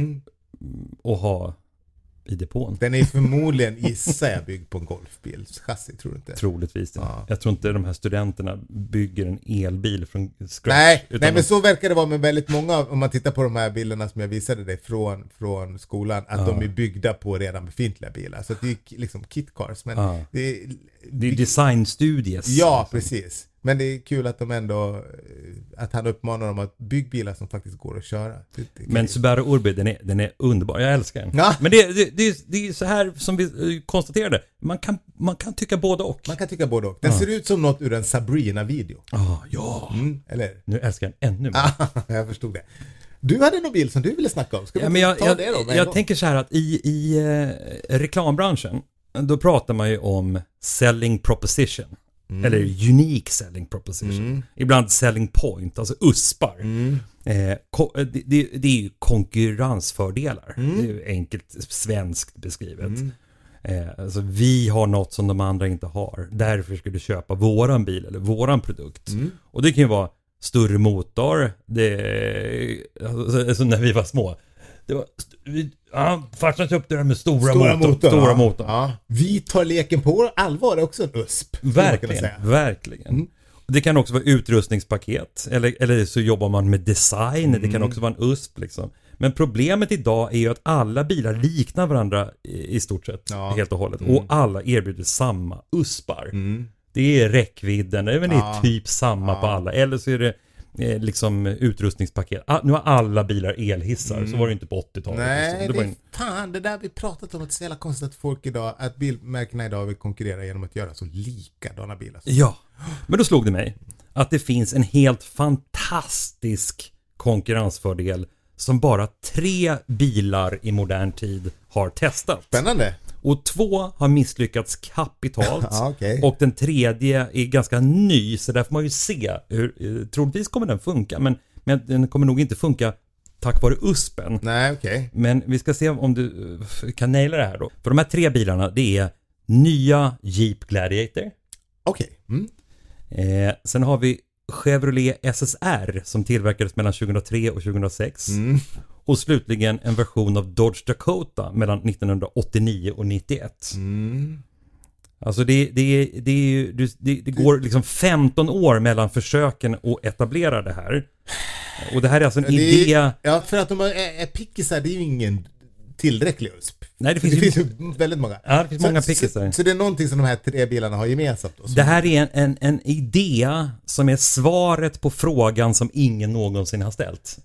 B: att ha i depån.
A: Den är förmodligen, gissar jag, byggd på en golfbilschassi, tror du inte?
B: Troligtvis. Jag tror inte de här studenterna bygger en elbil från scratch.
A: Nej, men så verkar det vara med väldigt många, om man tittar på de här bilderna som jag visade dig från skolan, att de är byggda på redan befintliga bilar. Så det är liksom kitcars, men det är designstudies. Ja, precis. Men det är kul att de ändå, att han uppmanar dem att bygga bilar som faktiskt går att köra.
B: Men Sparrow Urbi, den är underbar. Jag älskar den. Men det är så här som vi konstaterade. Man kan tycka både och.
A: Man kan tycka både och. Den ser ut som något ur en Sabrina-video.
B: Ja.
A: Eller?
B: Nu älskar jag den ännu mer.
A: Jag förstod det. Du hade någon bil som du ville snacka om. Ska vi ta det då?
B: Jag tänker så här att i reklambranschen, då pratar man ju om selling proposition. Eller unique selling proposition. Ibland selling point, alltså USPar. Det är ju konkurrensfördelar. Det är ju enkelt svenskt beskrivet. Alltså vi har något som de andra inte har. Därför ska du köpa våran bil eller våran produkt. Och det kan ju vara större motor. Alltså när vi var små. Det var farsan köpte det med stora motor.
A: Ja. Vi tar leken på allvar, också en USP.
B: Verkligen. Det kan också vara utrustningspaket. Eller så jobbar man med design. Det kan också vara en USP liksom. Men problemet idag är ju att alla bilar liknar varandra i stort sett helt och hållet. Och alla erbjuder samma USPar. Det är räckvidden, det är typ samma på alla. Eller så är det liksom utrustningspaket. Nu har alla bilar elhissar, så var det inte på 80-talet.
A: Nej, det där vi pratat om, att det är så jävla konstigt att folk idag, att bilmärkena idag vill konkurrera genom att göra så likadana bilar.
B: Ja, men då slog det mig att det finns en helt fantastisk konkurrensfördel som bara 3 bilar i modern tid har testat.
A: Spännande.
B: Och 2 har misslyckats kapitalt. Och den tredje är ganska ny, så där får man ju se hur, troligtvis kommer den funka, men den kommer nog inte funka tack vare USPen.
A: Nej,
B: Men vi ska se om du kan naila det här då. För de här 3 bilarna, det är nya Jeep Gladiator. Sen har vi Chevrolet SSR som tillverkades mellan 2003 och 2006. Och slutligen en version av Dodge Dakota mellan 1989 och 91. Alltså det går liksom 15 år mellan försöken att etablera det här. Och det här är alltså en idé...
A: Ja, för att de är pickisar, det är ju ingen tillräcklig USP.
B: Nej, det finns ju
A: väldigt många.
B: Ja, det finns många pickisar.
A: Så det är någonting som de här 3 bilarna har gemensamt då.
B: Det här är en idé som är svaret på frågan som ingen någonsin har ställt.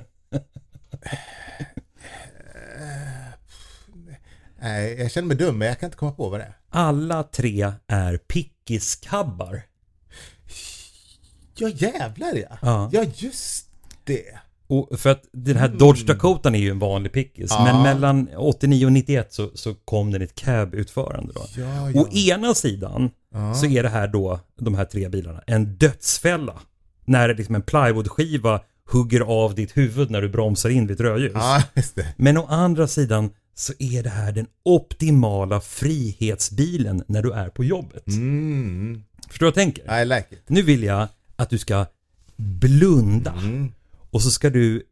A: Nej, jag känner mig dum, men jag kan inte komma på vad det är.
B: Alla 3 är pickiskabbar.
A: Ja, jävlar ja. Ja, just det.
B: Och för att den här Dodge Dakota är ju en vanlig pickis. Men mellan 89 och 91 så kom den i ett cab-utförande då. Å ena sidan så är det här då, de här 3 bilarna, en dödsfälla. När det liksom en plywoodskiva hugger av ditt huvud när du bromsar in vid ett rödljus.
A: Just det.
B: Men å andra sidan så är det här den optimala frihetsbilen när du är på jobbet. Förstår du vad jag tänker?
A: I like it.
B: Nu vill jag att du ska blunda. Och så ska du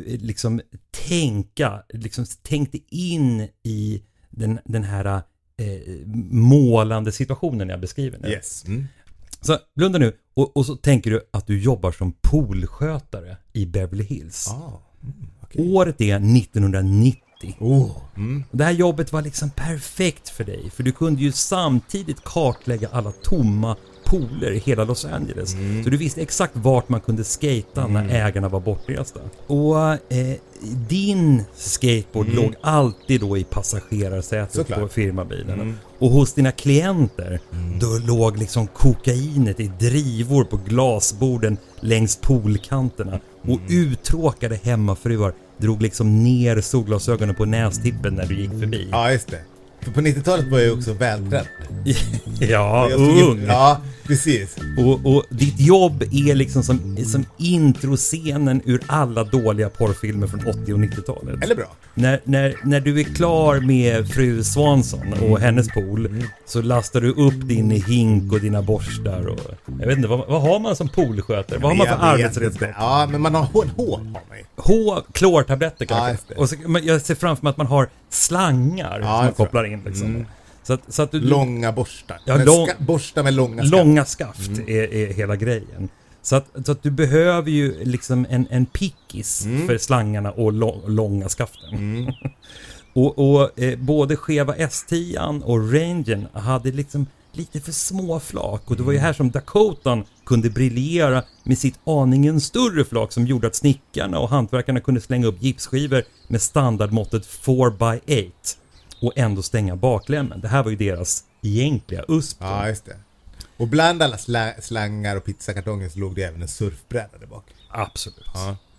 B: tänk dig in i den här målande situationen jag beskriver nu.
A: Yes.
B: Så blunda nu och så tänker du att du jobbar som poolskötare i Beverly Hills. Året är 1990. Det här jobbet var liksom perfekt för dig, för du kunde ju samtidigt kartlägga alla tomma pooler i hela Los Angeles. Så du visste exakt vart man kunde skata när ägarna var bortresta. Och din skateboard låg alltid då i passagerarsätet på firmabilen. Och hos dina klienter då låg liksom kokainet i drivor på glasborden längs poolkanterna. Och uttråkade hemmafruar drog liksom ner solglasögonen på nästippen när du gick förbi.
A: Ja, just det. För på 90-talet var jag också vältränad.
B: Ja, ung.
A: Ja, precis.
B: Och ditt jobb är liksom som introscenen ur alla dåliga porrfilmer från 80- och 90-talet.
A: Eller bra.
B: När du är klar med fru Swanson och hennes pool så lastar du upp din hink och dina borstar och jag vet inte, vad har man som poolskötare? Vad har man för arbetsredskap?
A: Ja, men man har H.
B: Klortabletter kanske. Och så, jag ser framför mig att man har slangar som man kopplar in liksom. Så att du,
A: långa borstar.
B: Ja,
A: borstar med långa skaft.
B: Långa skaft är hela grejen. Så att du behöver ju liksom en pickis för slangarna och långa skaften. och både skeva S10 och Rangen hade liksom lite för små flak. Och det var ju här som Dakotan kunde briljera med sitt aningen större flak som gjorde att snickarna och hantverkarna kunde slänga upp gipsskivor med standardmåttet 4x8 och ändå stänga baklämmen. Det här var ju deras egentliga USP.
A: Ja, just det. Och bland alla slangar och pizzakartonger så låg det även en surfbräda där bak.
B: Absolut.
A: Ja.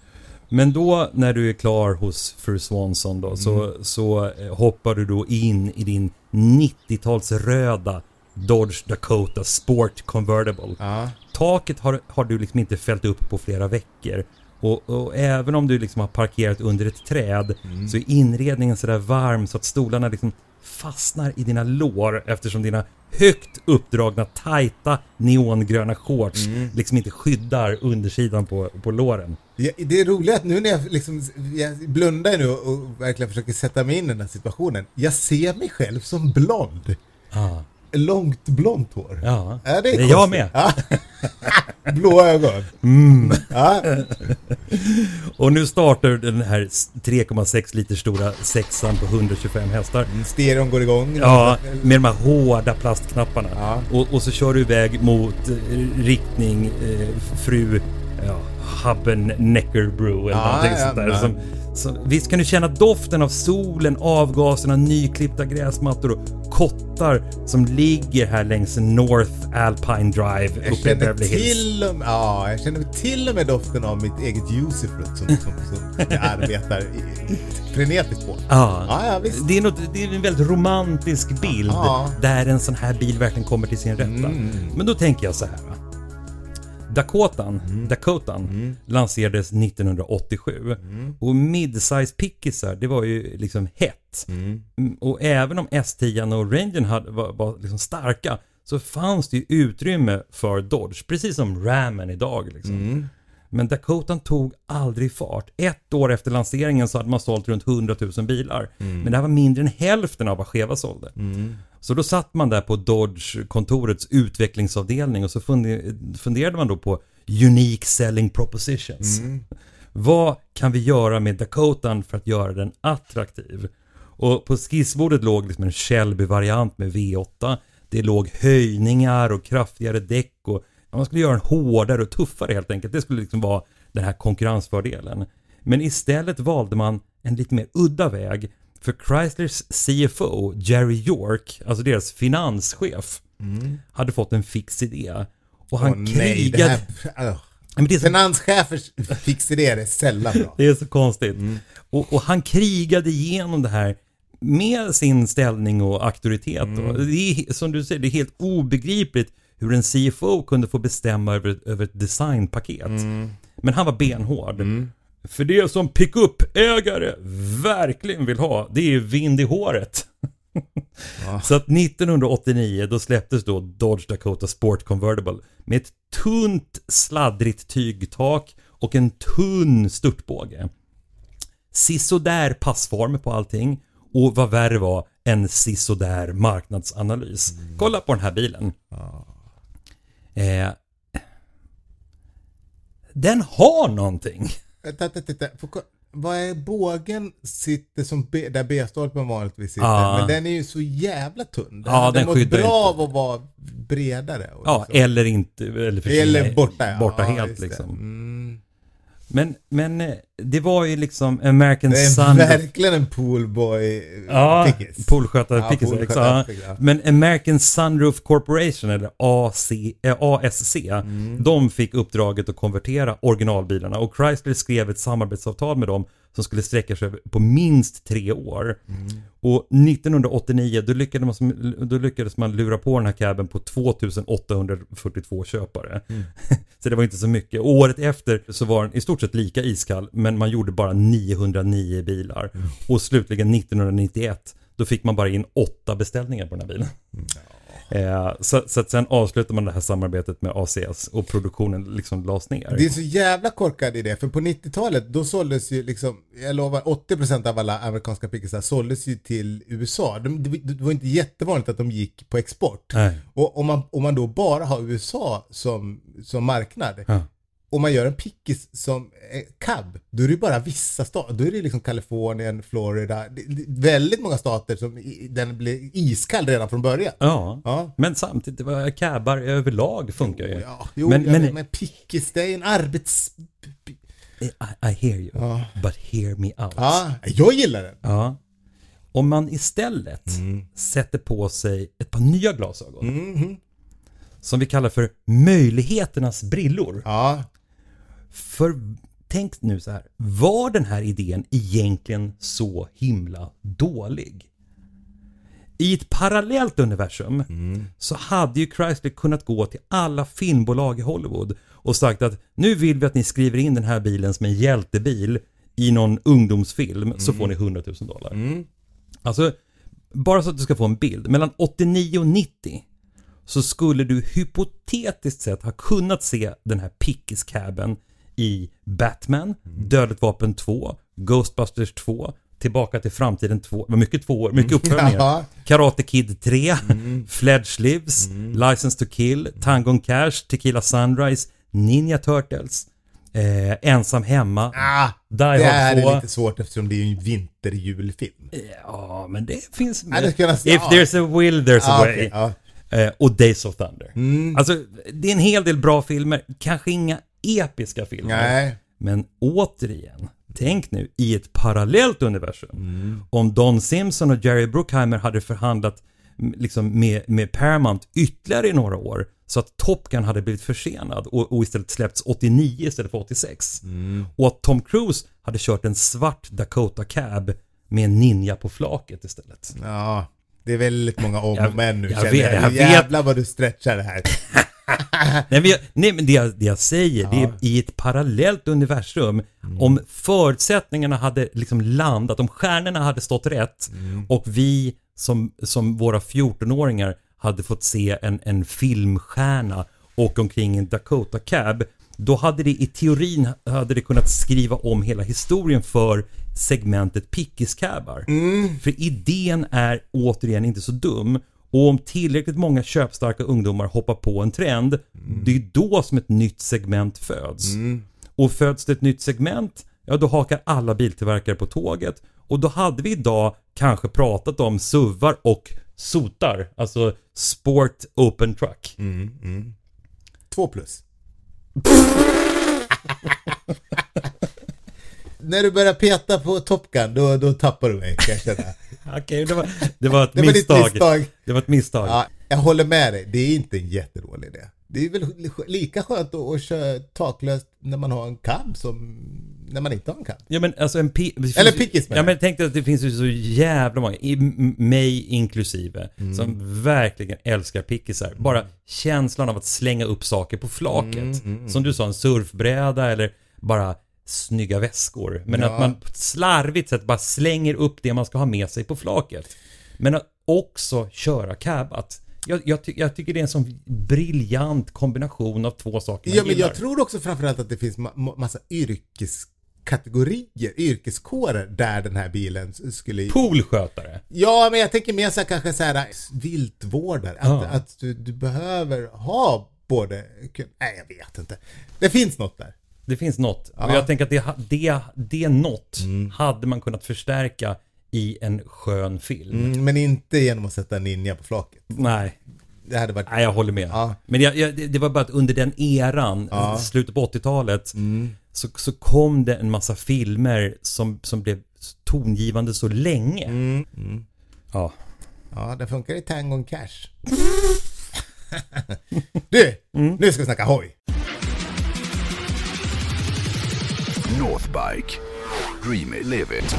B: Men då när du är klar hos fru Swanson då, så hoppar du då in i din 90-tals röda Dodge Dakota Sport Convertible. Taket har du liksom inte fällt upp på flera veckor. Och även om du liksom har parkerat under ett träd så är inredningen så där varm så att stolarna liksom fastnar i dina lår eftersom dina högt uppdragna, tajta, neongröna shorts liksom inte skyddar undersidan på låren.
A: Ja, det är roligt att nu när jag blundar nu och verkligen försöker sätta mig in i den här situationen. Jag ser mig själv som blond. Långt blont hår.
B: Ja,
A: det
B: är jag med.
A: Ja. Blå ögon. Ja.
B: Och nu startar den här 3,6 liter stora sexan på 125 hästar.
A: Stereon går igång.
B: Ja, med de här hårda plastknapparna. Ja. Och så kör du iväg mot riktning fru Hubben-Necker-Brew eller någonting sånt där. Så visst kan du känna doften av solen, avgaserna, nyklippta gräsmattor och kottar som ligger här längs North Alpine Drive uppe i Beverly Hills.
A: Jag känner till och med doften av mitt eget juicefrukt som jag arbetar frenetiskt på. Visst. Det är en väldigt romantisk bild där en sån här bil verkligen kommer till sin rätta. Men då tänker jag så här, va? Dakotan lanserades 1987 och midsize pickisar, det var ju liksom hett. Och även om S10 och Rangern var liksom starka så fanns det ju utrymme för Dodge, precis som Ramen idag liksom. Men Dakotan tog aldrig fart. 1 år efter lanseringen så hade man sålt runt 100 000 bilar. Men det här var mindre än hälften av vad Cheva sålde. Så då satt man där på Dodge-kontorets utvecklingsavdelning och så funderade man då på unique selling propositions. Vad kan vi göra med Dakotan för att göra den attraktiv? Och på skissbordet låg liksom en Shelby-variant med V8. Det låg höjningar och kraftigare däck och man skulle göra den hårdare och tuffare helt enkelt. Det skulle liksom vara den här konkurrensfördelen. Men istället valde man en lite mer udda väg. För Chryslers CFO, Jerry York, alltså deras finanschef, hade fått en fix idé. Och han krigade... Finanschefers fix idé är sällan bra.
B: Det är så konstigt. Och han krigade igenom det här med sin ställning och auktoritet. Det är, som du säger, det är helt obegripligt hur en CFO kunde få bestämma över ett designpaket. Men han var benhård. För det som pick-up-ägare verkligen vill ha, det är vind i håret. Så att 1989 då släpptes då Dodge Dakota Sport Convertible med ett tunt sladdrigt tygtak och en tunn störtbåge. Sisådär passform på allting och vad värre var en sisådär marknadsanalys. Kolla på den här bilen. Den har någonting.
A: Titta. Vad är bågen sitter som där B-stolpen vanligtvis sitter? Men den är ju så jävla tunn. Den måste bra av att vara bredare. Och
B: eller inte. Eller borta helt liksom. Men det var ju liksom American Sunroof.
A: Det är verkligen en poolboy pickis.
B: Poolskötare pickis. Men American Sunroof Corporation eller ASC, de fick uppdraget att konvertera originalbilarna och Chrysler skrev ett samarbetsavtal med dem som skulle sträcka sig på minst 3 år. Och 1989 då lyckades man lura på den här cabben på 2842 köpare. Så det var inte så mycket. Året efter så var den i stort sett lika iskall, men man gjorde bara 909 bilar. Och slutligen 1991 då fick man bara in 8 beställningar på den här bilen. Så att sen avslutar man det här samarbetet med ACS och produktionen liksom lades ner.
A: Det är så jävla korkad idé, för på 90-talet då såldes ju liksom, jag lovar 80% av alla amerikanska pickisar såldes ju till USA. Det var inte jättevanligt att de gick på export. Och om man då bara har USA som marknad och man gör en pickis som cab, då är det bara vissa stater, då är det liksom Kalifornien, Florida, väldigt många stater som den blir iskall redan från början.
B: Ja. Men samtidigt var cabbar överlag funkar ju.
A: Men pickis, det är en arbets...
B: I hear you, but hear me out.
A: Jag gillar den.
B: Om man istället sätter på sig ett par nya glasögon som vi kallar för möjligheternas brillor. För tänk nu så här, var den här idén egentligen så himla dålig? I ett parallellt universum så hade ju Chrysler kunnat gå till alla filmbolag i Hollywood och sagt att nu vill vi att ni skriver in den här bilen som en hjältebil i någon ungdomsfilm så får ni $100,000. Alltså, bara så att du ska få en bild. Mellan 89 och 90 så skulle du hypotetiskt sett ha kunnat se den här Pickis-caben i Batman, Dödligt vapen 2, Ghostbusters 2, Tillbaka till framtiden 2, var mycket 2 år, mycket uppföljningar. Karate Kid 3, Fledge Lives, License to Kill, Tango and Cash, Tequila Sunrise, Ninja Turtles, Ensam hemma,
A: Die Hard 2. Det här är lite svårt eftersom det är ju en vinterjulfilm.
B: Ja, men det finns med.
A: If
B: there's a will, there's a way. Okay, och Days of Thunder. Alltså, det är en hel del bra filmer. Kanske inga episka filmer.
A: Nej.
B: Men återigen, tänk nu i ett parallellt universum. Om Don Simpson och Jerry Bruckheimer hade förhandlat liksom med Paramount ytterligare i några år så att Top Gun hade blivit försenad och istället släppts 89 istället för 86. Och att Tom Cruise hade kört en svart Dakota Cab med en ninja på flaket istället.
A: Ja, det är väldigt många om och men nu.
B: Jag
A: Jävlar vad du stretchar det här.
B: Nej, men det jag säger, det är i ett parallellt universum. Om förutsättningarna hade liksom landat, om stjärnorna hade stått rätt och vi som våra 14-åringar hade fått se en filmstjärna och omkring en Dakota Cab, då hade det i teorin kunnat skriva om hela historien för segmentet Pickis-cabar. För idén är återigen inte så dum. Och om tillräckligt många köpstarka ungdomar hoppar på en trend, det är då som ett nytt segment föds. Och föds det ett nytt segment, ja då hakar alla biltillverkare på tåget. Och då hade vi idag kanske pratat om SUVar och SOTar, alltså Sport Open Truck.
A: 2+. När du börjar peta på Top Gun, då tappar du mig, kan jag känna.
B: Okej, det var ett misstag. Det var ett misstag.
A: Ja, jag håller med dig, det är inte en jättedålig idé. Det är väl lika skönt att köra taklöst när man har en cab som när man inte har en cab.
B: Ja, men alltså
A: eller Pickis.
B: Ja, men tänk dig att det finns ju så jävla många, mig inklusive, som verkligen älskar pickisar. Bara känslan av att slänga upp saker på flaket. Som du sa, en surfbräda eller bara snygga väskor. Men att man slarvigt sett bara slänger upp det man ska ha med sig på flaket. Men att också köra cabat. Jag tycker det är en sån briljant kombination av två saker man
A: gillar.
B: Men
A: jag tror också framförallt att det finns massa yrkeskårer där den här bilen skulle...
B: Poolskötare.
A: Ja, men jag tänker mer så här, kanske så här viltvårdare. Att du behöver ha både... Nej, jag vet inte. Det finns något där.
B: Det finns något. Och jag tänker att det något hade man kunnat förstärka i en skön film.
A: Men inte genom att sätta ninja på flaket.
B: Nej.
A: Det hade varit...
B: Nej, jag håller med.
A: Ja.
B: Men det var bara att under den eran, slutet på 80-talet, så kom det en massa filmer som blev tongivande så länge. Ja.
A: Ja, det funkar i Tango and Cash. Du, nu ska vi snacka hoj.
D: Northbike. Dream it, live it.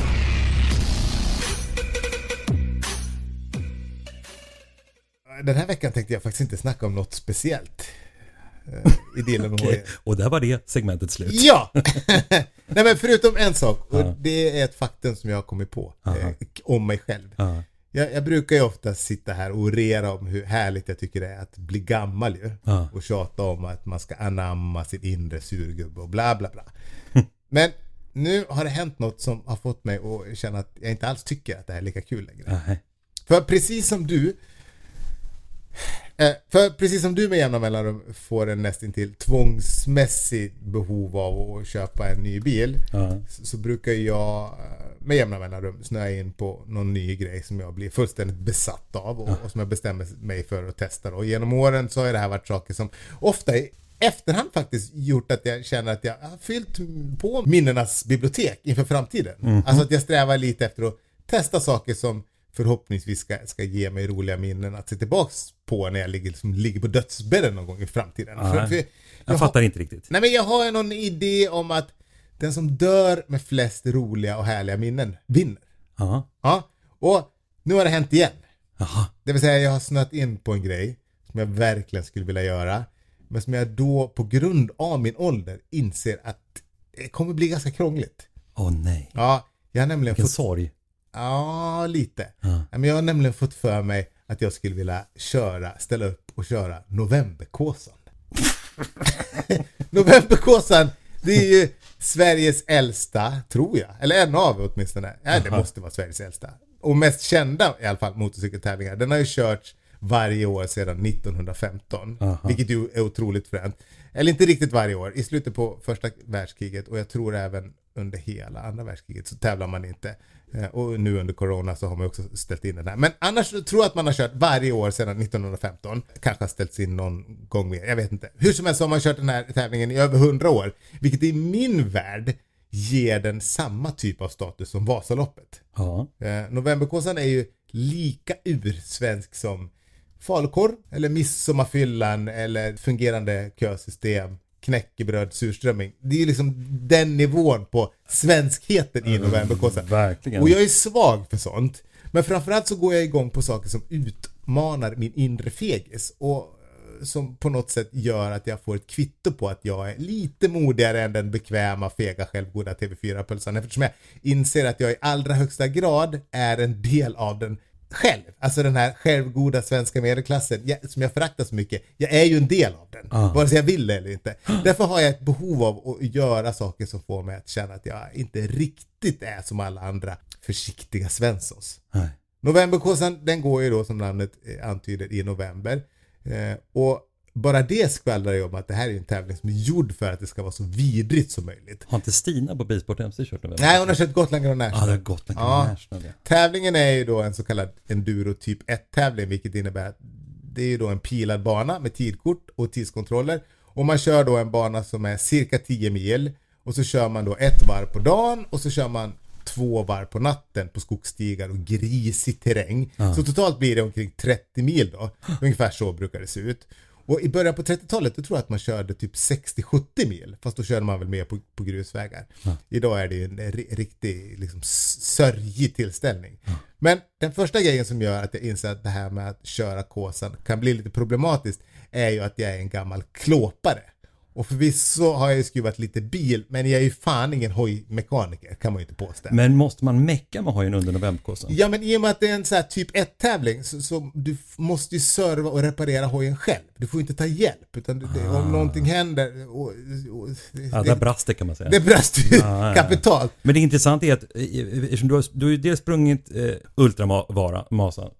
A: Den här veckan tänkte jag faktiskt inte snacka om något speciellt i delen
B: okay. Och där var det segmentet slut.
A: Ja! Nej, men förutom en sak, och det är ett faktum som jag har kommit på om mig själv. Jag brukar ju ofta sitta här och orera om hur härligt jag tycker det är att bli gammal ju. Och tjata om att man ska anamma sitt inre surgubbe och bla bla bla. Men nu har det hänt något som har fått mig att känna att jag inte alls tycker att det här är lika kul längre. För precis som du med jämna mellanrum får en nästintill tvångsmässig behov av att köpa en ny bil, så brukar jag med jämna mellanrum snöa in på någon ny grej som jag blir fullständigt besatt av och som jag bestämmer mig för att testa. Och genom åren så har det här varit saker som ofta i efterhand faktiskt gjort att jag känner att jag har fyllt på minnenas bibliotek inför framtiden. Alltså att jag strävar lite efter att testa saker som förhoppningsvis ska ge mig roliga minnen att se tillbaks på när jag ligger på dödsbädden någon gång i framtiden.
B: Jag fattar inte riktigt.
A: Nej, men jag har någon idé om att den som dör med flest roliga och härliga minnen vinner.
B: Ja.
A: Ja, och nu har det hänt igen.
B: Aha.
A: Det vill säga jag har snöat in på en grej som jag verkligen skulle vilja göra. Men som jag då på grund av min ålder inser att det kommer bli ganska krångligt.
B: Nej.
A: Ja, jag har nämligen
B: Vilken sorg.
A: Ja, lite.
B: Ja.
A: Men jag har nämligen fått för mig att jag skulle vilja ställa upp och köra Novemberkåsan. Novemberkåsan, det är ju Sveriges äldsta, tror jag. Eller en av åtminstone. Ja, det måste vara Sveriges äldsta. Och mest kända i alla fall motorcykeltävlingar. Den har ju körts varje år sedan 1915. Vilket ju är otroligt fränt. Eller inte riktigt varje år. I slutet på första världskriget och jag tror även under hela andra världskriget så tävlar man inte. Och nu under corona så har man också ställt in den här. Men annars tror jag att man har kört varje år sedan 1915. Kanske har ställts in någon gång mer. Jag vet inte. Hur som helst har man kört den här tävlingen i över 100 år. Vilket i min värld ger den samma typ av status som Vasaloppet. Novemberkåsan är ju lika ursvensk som falukorv eller midsommarfyllan eller fungerande kösystem, knäckebröd, surströmming. Det är ju liksom den nivån på svenskheten i Novemberkåsan.
B: Verkligen.
A: Och jag är svag för sånt. Men framförallt så går jag igång på saker som utmanar min inre fegis och som på något sätt gör att jag får ett kvitto på att jag är lite modigare än den bekväma, fega, självgoda TV4-pulsan. Eftersom jag inser att jag i allra högsta grad är en del av den själv. Alltså den här självgoda svenska medelklassen som jag föraktar så mycket. Jag är ju en del av den. Vare sig jag vill eller inte. Därför har jag ett behov av att göra saker som får mig att känna att jag inte riktigt är som alla andra försiktiga Svenssons. Novemberkåsan, den går ju då som namnet antyder i november. Och bara det skvallrar ju om att det här är en tävling som är gjord för att det ska vara så vidrigt som möjligt.
B: Har inte Stina på Bilsport MC kört november?
A: Nej, hon har kört Gotland Grand National.
B: Ja, det är Gotland Grand National. Ja.
A: Tävlingen är ju då en så kallad enduro typ 1-tävling, vilket innebär att det är ju då en pilad bana med tidkort och tidskontroller. Och man kör då en bana som är cirka 10 mil och så kör man då ett varv på dagen och så kör man 2 varv på natten på skogsstigar och grisig terräng. Så totalt blir det omkring 30 mil då. Ungefär så brukar det se ut. Och i början på 30-talet då tror jag att man körde typ 60-70 mil. Fast då körde man väl mer på grusvägar. Idag är det ju en riktig liksom, sörjig tillställning. Men den första grejen som gör att jag inser att det här med att köra kåsan kan bli lite problematiskt är ju att jag är en gammal klåpare. Och förvisso har jag ju skruvat lite bil, men jag är ju fan ingen hojmekaniker, kan man ju inte påstå.
B: Men måste man mecka med hojen under novemberkåsan?
A: Ja, men i och med att det är en så här typ 1-tävling så du måste ju serva och reparera hojen själv. Du får inte ta hjälp, utan om någonting händer...
B: Där brast det kan man säga.
A: Det brast ju kapitalt.
B: Men det intressanta är att du har ju dels sprungit Ultravasan.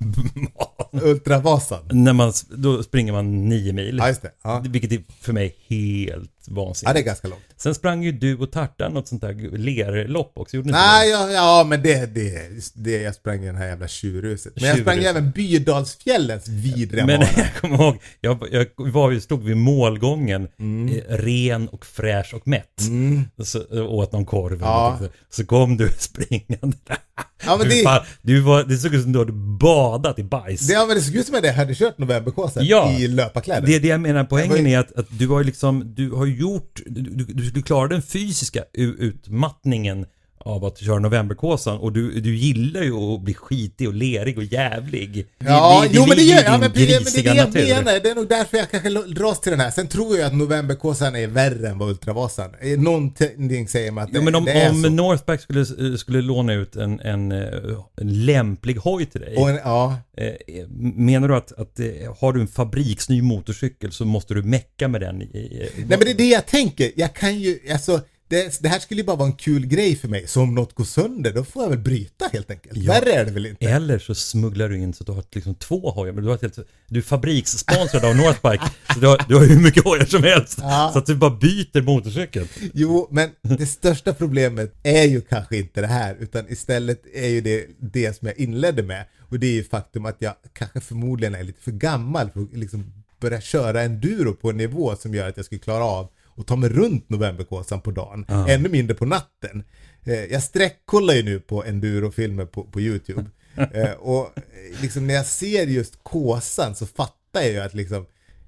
B: Då springer man 9 mil.
A: Ja, just det. Ja.
B: Vilket är för mig helt vansinnigt.
A: Ja, det är ganska långt.
B: Sen sprang ju du och Tartan något sånt där lerlopp också.
A: Nej, men det jag sprang i den här jävla tjurhuset. Men jag sprang även Bydalsfjällens vidre
B: Men
A: bana.
B: jag kommer ihåg, jag stod vid målgången ren och fräsch och mätt. Så åt någon korv. Så kom du springande där.
A: Ja, men
B: det såg ut som du hade badat i bajs.
A: Ja, men det såg ut som att jag hade kört novemberkåsan i löparkläder.
B: Det är det jag menar. Poängen är att du har liksom, du har gjort, du klarar den fysiska utmattningen av att köra novemberkåsan och du gillar ju att bli skitig och lerig och jävlig.
A: Ja, men det gör jag. Men det
B: natur.
A: Det är nog därför jag kanske dras till den här. Sen tror jag att novemberkåsan är värre än vad Ultravasan. Någonting säger mig att det,
B: men om
A: så.
B: Northback skulle låna ut en lämplig hoj till dig. Menar du att har du en fabriksny motorcykel så måste du mecka med den?
A: Nej, men det är det jag tänker. Jag kan ju, alltså... Det här skulle ju bara vara en kul grej för mig. Så om något går sönder, då får jag väl bryta helt enkelt. Värre är det väl inte.
B: Eller så smugglar du in så att du har liksom 2 hojar. Men du är fabrikssponsrad av Northbike. Så du har hur mycket hojar som helst. Så att du bara byter motorcykeln.
A: Jo, men det största problemet är ju kanske inte det här. Utan istället är ju det som jag inledde med. Och det är ju faktum att jag kanske förmodligen är lite för gammal för att liksom börja köra enduro på en nivå som gör att jag skulle klara av och ta mig runt novemberkåsan på dagen. Ännu mindre på natten. Jag sträckkollar ju nu på endurofilmer på YouTube. Och liksom när jag ser just kåsan så fattar jag ju att liksom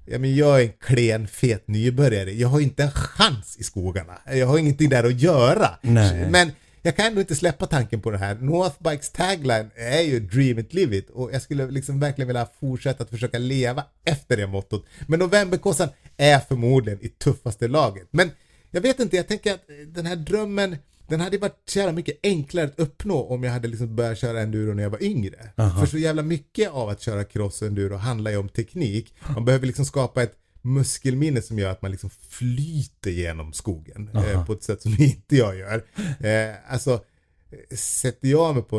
A: Ja, men jag är en klen, fet nybörjare. Jag har inte en chans i skogarna. Jag har ingenting där att göra.
B: Nej.
A: Men jag kan ändå inte släppa tanken på det här. Northbikes tagline är ju dream it, live it. Och jag skulle liksom verkligen vilja fortsätta att försöka leva efter det mottot. Men Novemberkåsan är förmodligen i tuffaste laget. Men jag vet inte, jag tänker att den här drömmen, den hade varit så jävla mycket enklare att uppnå om jag hade liksom börjat köra enduro när jag var yngre. För så jävla mycket av att köra cross och enduro handlar ju om teknik. Man behöver liksom skapa ett muskelminne som gör att man liksom flyter genom skogen på ett sätt som inte jag gör. Alltså, sätter jag mig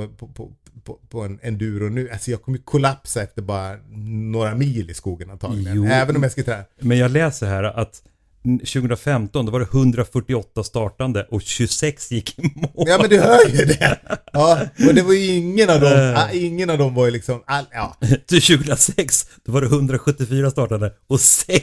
A: på en enduro nu, alltså jag kommer kollapsa efter bara några mil i skogen antagligen.
B: Jo.
A: Även om jag ska träna.
B: Men jag läser här att 2015 då var det 148 startande och 26 gick i mål.
A: Ja, men du hör ju det. Ja, och det var ju ingen av dem var ju liksom
B: Till 2006 då var det 174 startande och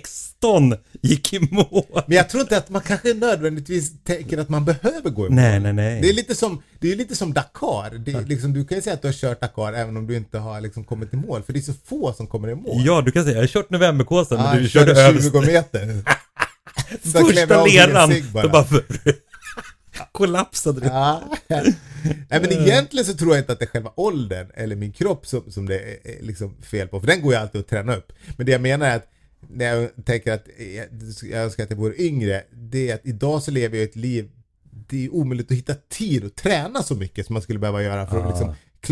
B: 16 gick i mål.
A: Men jag tror inte att man kanske nödvändigtvis tänker att man behöver gå i mål.
B: Nej.
A: Det är lite som Dakar. Det är liksom, du kan ju säga att du har kört Dakar även om du inte har liksom kommit i mål, för det är så få som kommer i mål.
B: Ja, du kan säga jag har kört Novemberkåsan men du
A: körde
B: körde
A: 20 meter.
B: Första leran då bara kollapsade det.
A: Ja. Nej, men egentligen så tror jag inte att det är själva åldern eller min kropp som det är liksom fel på, för den går ju alltid att träna upp. Men det jag menar är att när jag tänker att jag önskar att jag vore yngre, det är att idag så lever jag ett liv, det är omöjligt att hitta tid att träna så mycket som man skulle behöva göra för att liksom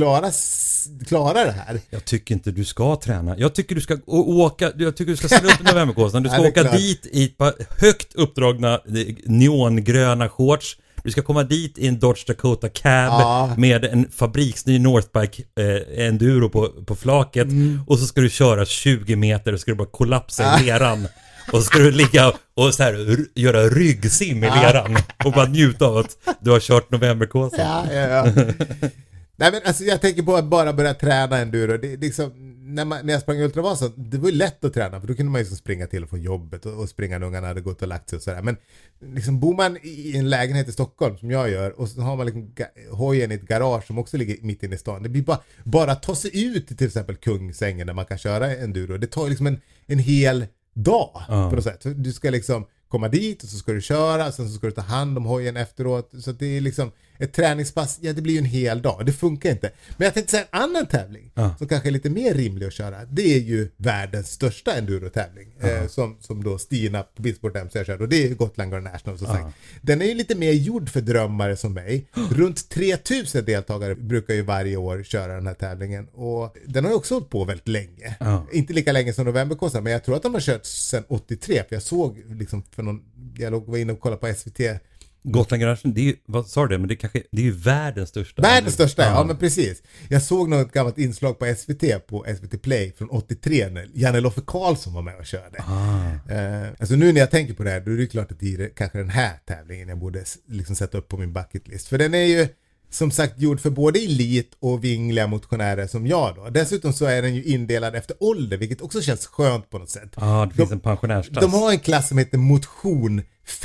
A: klara det här.
B: Jag tycker inte du ska träna. Jag tycker du ska åka, jag tycker du ska ställa upp Novemberkåsan. Du ska åka dit i ett par högt uppdragna neongröna shorts. Du ska komma dit i en Dodge Dakota Cab med en fabriksny Northbike enduro på flaket och så ska du köra 20 meter och ska du bara kollapsa i leran. Och så ska du ligga och så här göra ryggsim i leran och bara njuta av att du har kört Novemberkåsan.
A: Ja. Nej, men alltså jag tänker på att bara börja träna enduro. Det liksom, när jag sprang Ultravasan, det var ju lätt att träna, för då kunde man ju liksom springa till och från jobbet och springa när ungarna hade gått och lagt sig och sådär. Men liksom bor man i en lägenhet i Stockholm som jag gör och så har man liksom hojen i ett garage som också ligger mitt inne i stan. Det blir bara att ta sig ut till exempel Kungsängen där man kan köra enduro. Det tar liksom en hel dag på något sätt. Du ska liksom komma dit och så ska du köra, sen så ska du ta hand om hojen efteråt. Så det är liksom ett träningspass, det blir ju en hel dag. Det funkar inte. Men jag tänkte säga en annan tävling som kanske är lite mer rimlig att köra. Det är ju världens största enduro-tävling som då Stina på Bilsport MC kör. Och det är ju Gotland Grand National som sagt. Den är ju lite mer gjord för drömmare som mig. Runt 3000 deltagare brukar ju varje år köra den här tävlingen. Och den har ju också hållit på väldigt länge. Inte lika länge som Novemberkåsan, men jag tror att de har kört sedan 83. För jag såg liksom jag var inne och kollade på SVT.
B: Gotland Grand National, det är ju, vad sa du det? Men det är ju världens största.
A: Världens största, ja men precis. Jag såg något gammalt inslag på SVT Play från 83 när Janne Loffe Karlsson var med och körde. Alltså nu när jag tänker på det här, då är det klart att det är kanske den här tävlingen jag borde liksom sätta upp på min bucketlist. För den är ju som sagt gjord för både elit och vingliga motionärer som jag då. Dessutom så är den ju indelad efter ålder, vilket också känns skönt på något sätt.
B: Det finns en pensionärsklass.
A: De har en klass som heter motion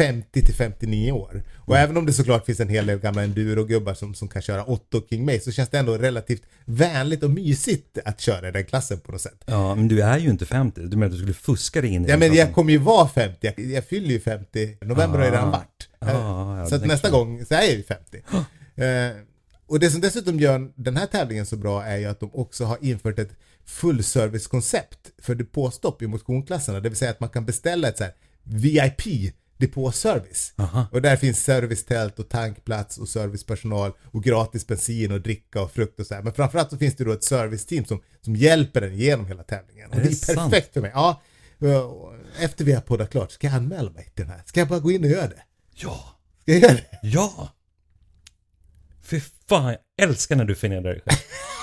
A: 50-59 år. Och även om det såklart finns en hel del gamla enduro-gubbar som kan köra 8 King May, så känns det ändå relativt vänligt och mysigt att köra den klassen på något sätt.
B: Ja, men du är ju inte 50. Du menar att du skulle fuska dig in i
A: Ja, men
B: klassen.
A: jag kommer ju vara 50. Jag fyller ju 50. November har ju redan varit. Så att nästa gång så är jag ju 50. Och det som dessutom gör den här tävlingen så bra är ju att de också har infört ett fullservicekoncept för depåstopp i motionklasserna. Det vill säga att man kan beställa ett så här VIP depåservice. Och där finns servicetält och tankplats och servicepersonal och gratis bensin och dricka och frukt och så här. Men framförallt så finns det då ett serviceteam som hjälper den genom hela tävlingen. Och det är perfekt för mig. Ja, efter vi har poddat klart ska jag anmäla mig till den här. Ska jag bara gå in och göra det?
B: Ja.
A: Ska jag göra det?
B: Ja. Fy fan, jag älskar när du finner dig själv.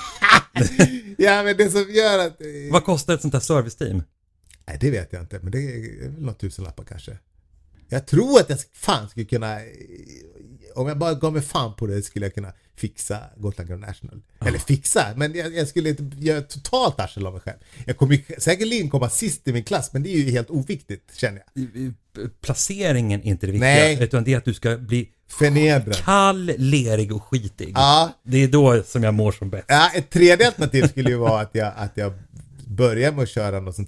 A: Ja, men det som gör att...
B: Vad kostar ett sånt här serviceteam?
A: Nej, det vet jag inte. Men det är väl något tusenlappar kanske. Jag tror att jag fan skulle kunna... Om jag bara gav mig fan på det skulle jag kunna fixa Gotland Grand National. Eller fixa, men jag skulle inte göra totalt arsel av mig själv. Jag kommer säkerligen komma sist i min klass, men det är ju helt oviktigt, känner jag.
B: Placeringen är inte det viktiga.
A: Nej.
B: Utan det är att du ska bli
A: förnedrad,
B: kall, lerig och skitig.
A: Ja.
B: Det är då som jag mår som bäst.
A: Ja, ett tredje alternativ skulle ju vara att jag börjar med att köra något sånt här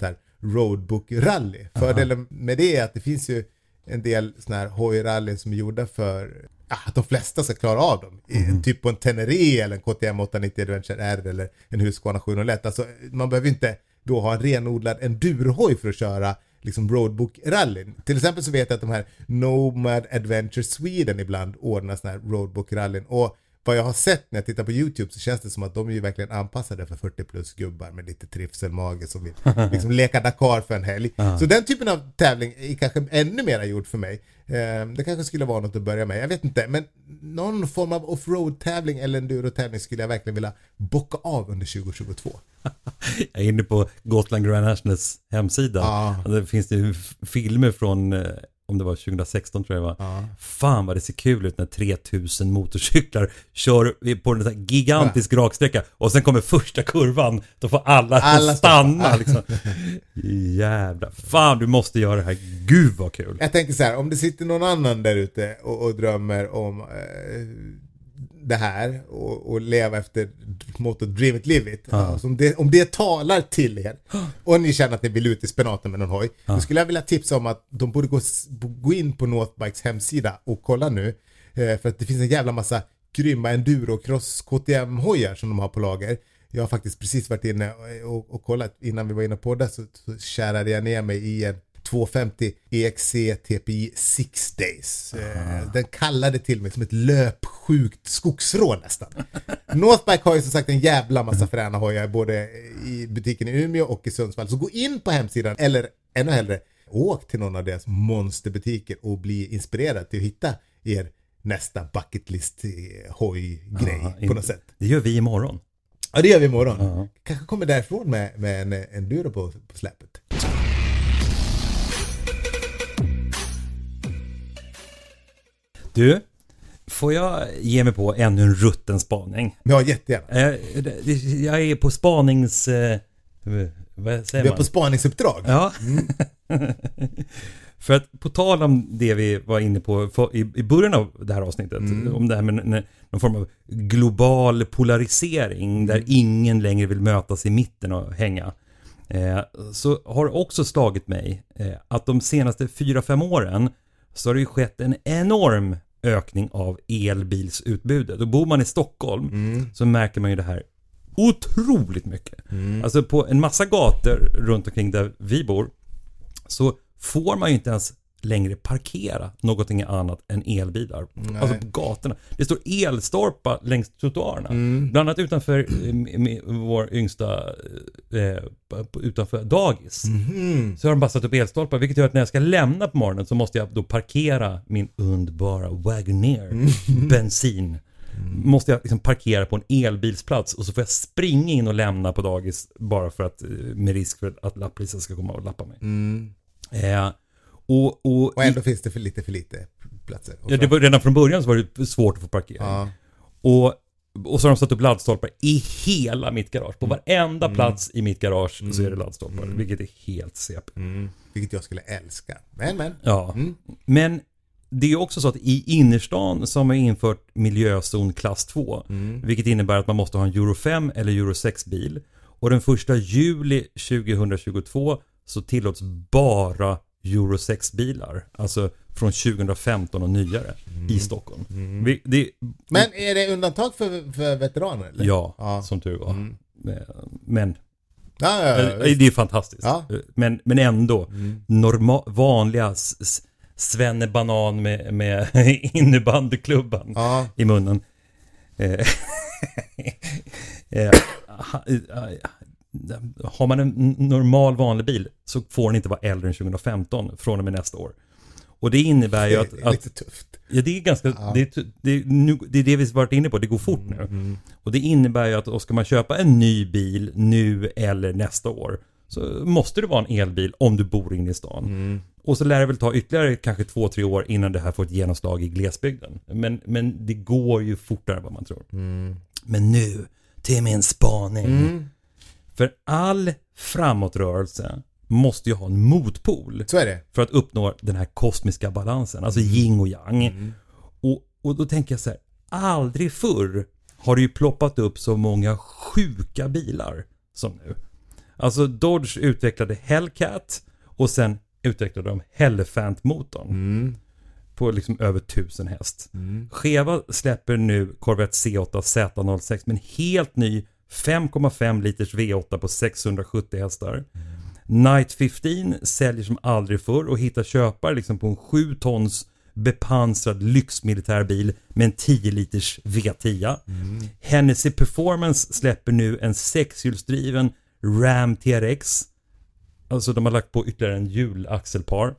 A: roadbook-rally. Fördelen med det är att det finns ju en del såna här hojrally som är gjorda för att de flesta ska klara av dem. Typ på en Tenere eller en KTM 890 Adventure R eller en Husqvarna 701. Alltså, man behöver inte då ha en renodlad endurohoj för att köra liksom roadbook-rallyn. Till exempel så vet jag att de här Nomad Adventure Sweden ibland ordnar såna här roadbook-rallyn. Och vad jag har sett när jag tittar på YouTube så känns det som att de är ju verkligen anpassade för 40 plus gubbar med lite trivselmage som vill liksom leka Dakar för en helg. Så den typen av tävling är kanske ännu mer gjord för mig. Det kanske skulle vara något att börja med. Jag vet inte, men någon form av offroad-tävling eller enduro-tävling skulle jag verkligen vilja bocka av under 2022.
B: Jag är inne på Gotland Grand Nationals hemsida. Det finns ju filmer från om det var 2016 tror jag det var. Fan vad det ser kul ut när 3000 motorcyklar kör på en sån gigantisk raksträcka och sen kommer första kurvan, då får alla stanna liksom. Jävlar. Fan, du måste göra det här. Gud vad kul.
A: Jag tänker så här, om det sitter någon annan där ute och drömmer om det här och leva efter mottot Dream It, Live It. Alltså om det talar till er och ni känner att ni vill ut i spenaten med någon hoj, då skulle jag vilja tipsa om att de borde gå in på Northbikes hemsida och kolla nu, för att det finns en jävla massa grymma enduro-cross KTM-hojar som de har på lager. Jag har faktiskt precis varit inne och kollat innan vi var inne på det, så kärade jag ner mig i en 250 EXC TPI 6 Days. Den kallade till mig som ett löpsjukt skogsråd nästan. Northbike har ju som sagt en jävla massa fräna hojar både i butiken i Umeå och i Sundsvall. Så gå in på hemsidan eller ännu hellre åk till någon av deras monsterbutiker och bli inspirerad till att hitta er nästa bucketlist hojgrej på något sätt.
B: Det gör vi imorgon.
A: Ja, det gör vi imorgon. Kanske kommer därifrån med en enduro på släppet.
B: Du, får jag ge mig på ännu en rutten spaning?
A: Ja, jättegärna.
B: Jag är på spanings... vad säger man?
A: Vi är på spaningsuppdrag.
B: Ja. För att på tal om det vi var inne på i början av det här avsnittet, om det här med någon form av global polarisering där ingen längre vill mötas i mitten och hänga, så har det också slagit mig att de senaste 4-5 åren så har det ju skett en enorm ökning av elbilsutbudet. Och bor man i Stockholm så märker man ju det här otroligt mycket. Alltså på en massa gator runt omkring där vi bor så får man ju inte ens längre parkera någonting annat än elbilar. Nej. Alltså på gatorna. Det står elstolpar längs trottoarerna. Bland annat utanför vår yngsta utanför dagis. Så har de bara satt upp elstolpar, vilket gör att när jag ska lämna på morgonen så måste jag då parkera min underbara Wagoneer bensin. Måste jag liksom parkera på en elbilsplats och så får jag springa in och lämna på dagis bara för att med risk för att lapplisen ska komma och lappa mig. Och
A: ändå finns det för lite platser.
B: Ja, det var, redan från början så var det svårt att få parkera. Och så har de satt upp laddstolpar i hela mitt garage. På varenda plats i mitt garage så är det laddstolpar. Vilket är helt CP.
A: Vilket jag skulle älska.
B: Men det är också så att i innerstan så har man infört miljözon klass 2. Vilket innebär att man måste ha en Euro 5 eller Euro 6 bil. Och den 1 juli 2022 så tillåts bara Euro 6 bilar. Alltså från 2015 och nyare i Stockholm.
A: Men är det undantag för veteraner? Eller?
B: Ja, som tur var. Men det är fantastiskt. Men ändå vanliga svennebanan med innebandyklubban i munnen. Har man en normal vanlig bil så får den inte vara äldre än 2015 från och med nästa år. Och det innebär ju att
A: det är lite tufft.
B: Ja, det är ganska det är det vi varit inne på, det går fort nu. Och det innebär ju att då ska man köpa en ny bil nu eller nästa år så måste det vara en elbil om du bor inne i stan. Och så lär det väl ta ytterligare kanske 2-3 år innan det här får ett genomslag i glesbygden. Men det går ju fortare än vad man tror. Men nu till min spaning. För all framåtrörelse måste ju ha en motpol.
A: Så är det.
B: För att uppnå den här kosmiska balansen. Alltså yin och yang. Och då tänker jag så här. Aldrig förr har det ju ploppat upp så många sjuka bilar som nu. Alltså Dodge utvecklade Hellcat och sen utvecklade de Hellefant-motorn. På liksom över 1000 häst. Cheva släpper nu Corvette C8 Z06 med en helt ny 5,5 liters V8 på 670 hästar. Night 15 säljer som aldrig förr och hittar köpare liksom på en 7 tons bepansrad lyxmilitärbil med en 10 liters V10. Hennessy Performance släpper nu en 6-hjulsdriven Ram TRX. Alltså de har lagt på ytterligare en hjulaxelpar.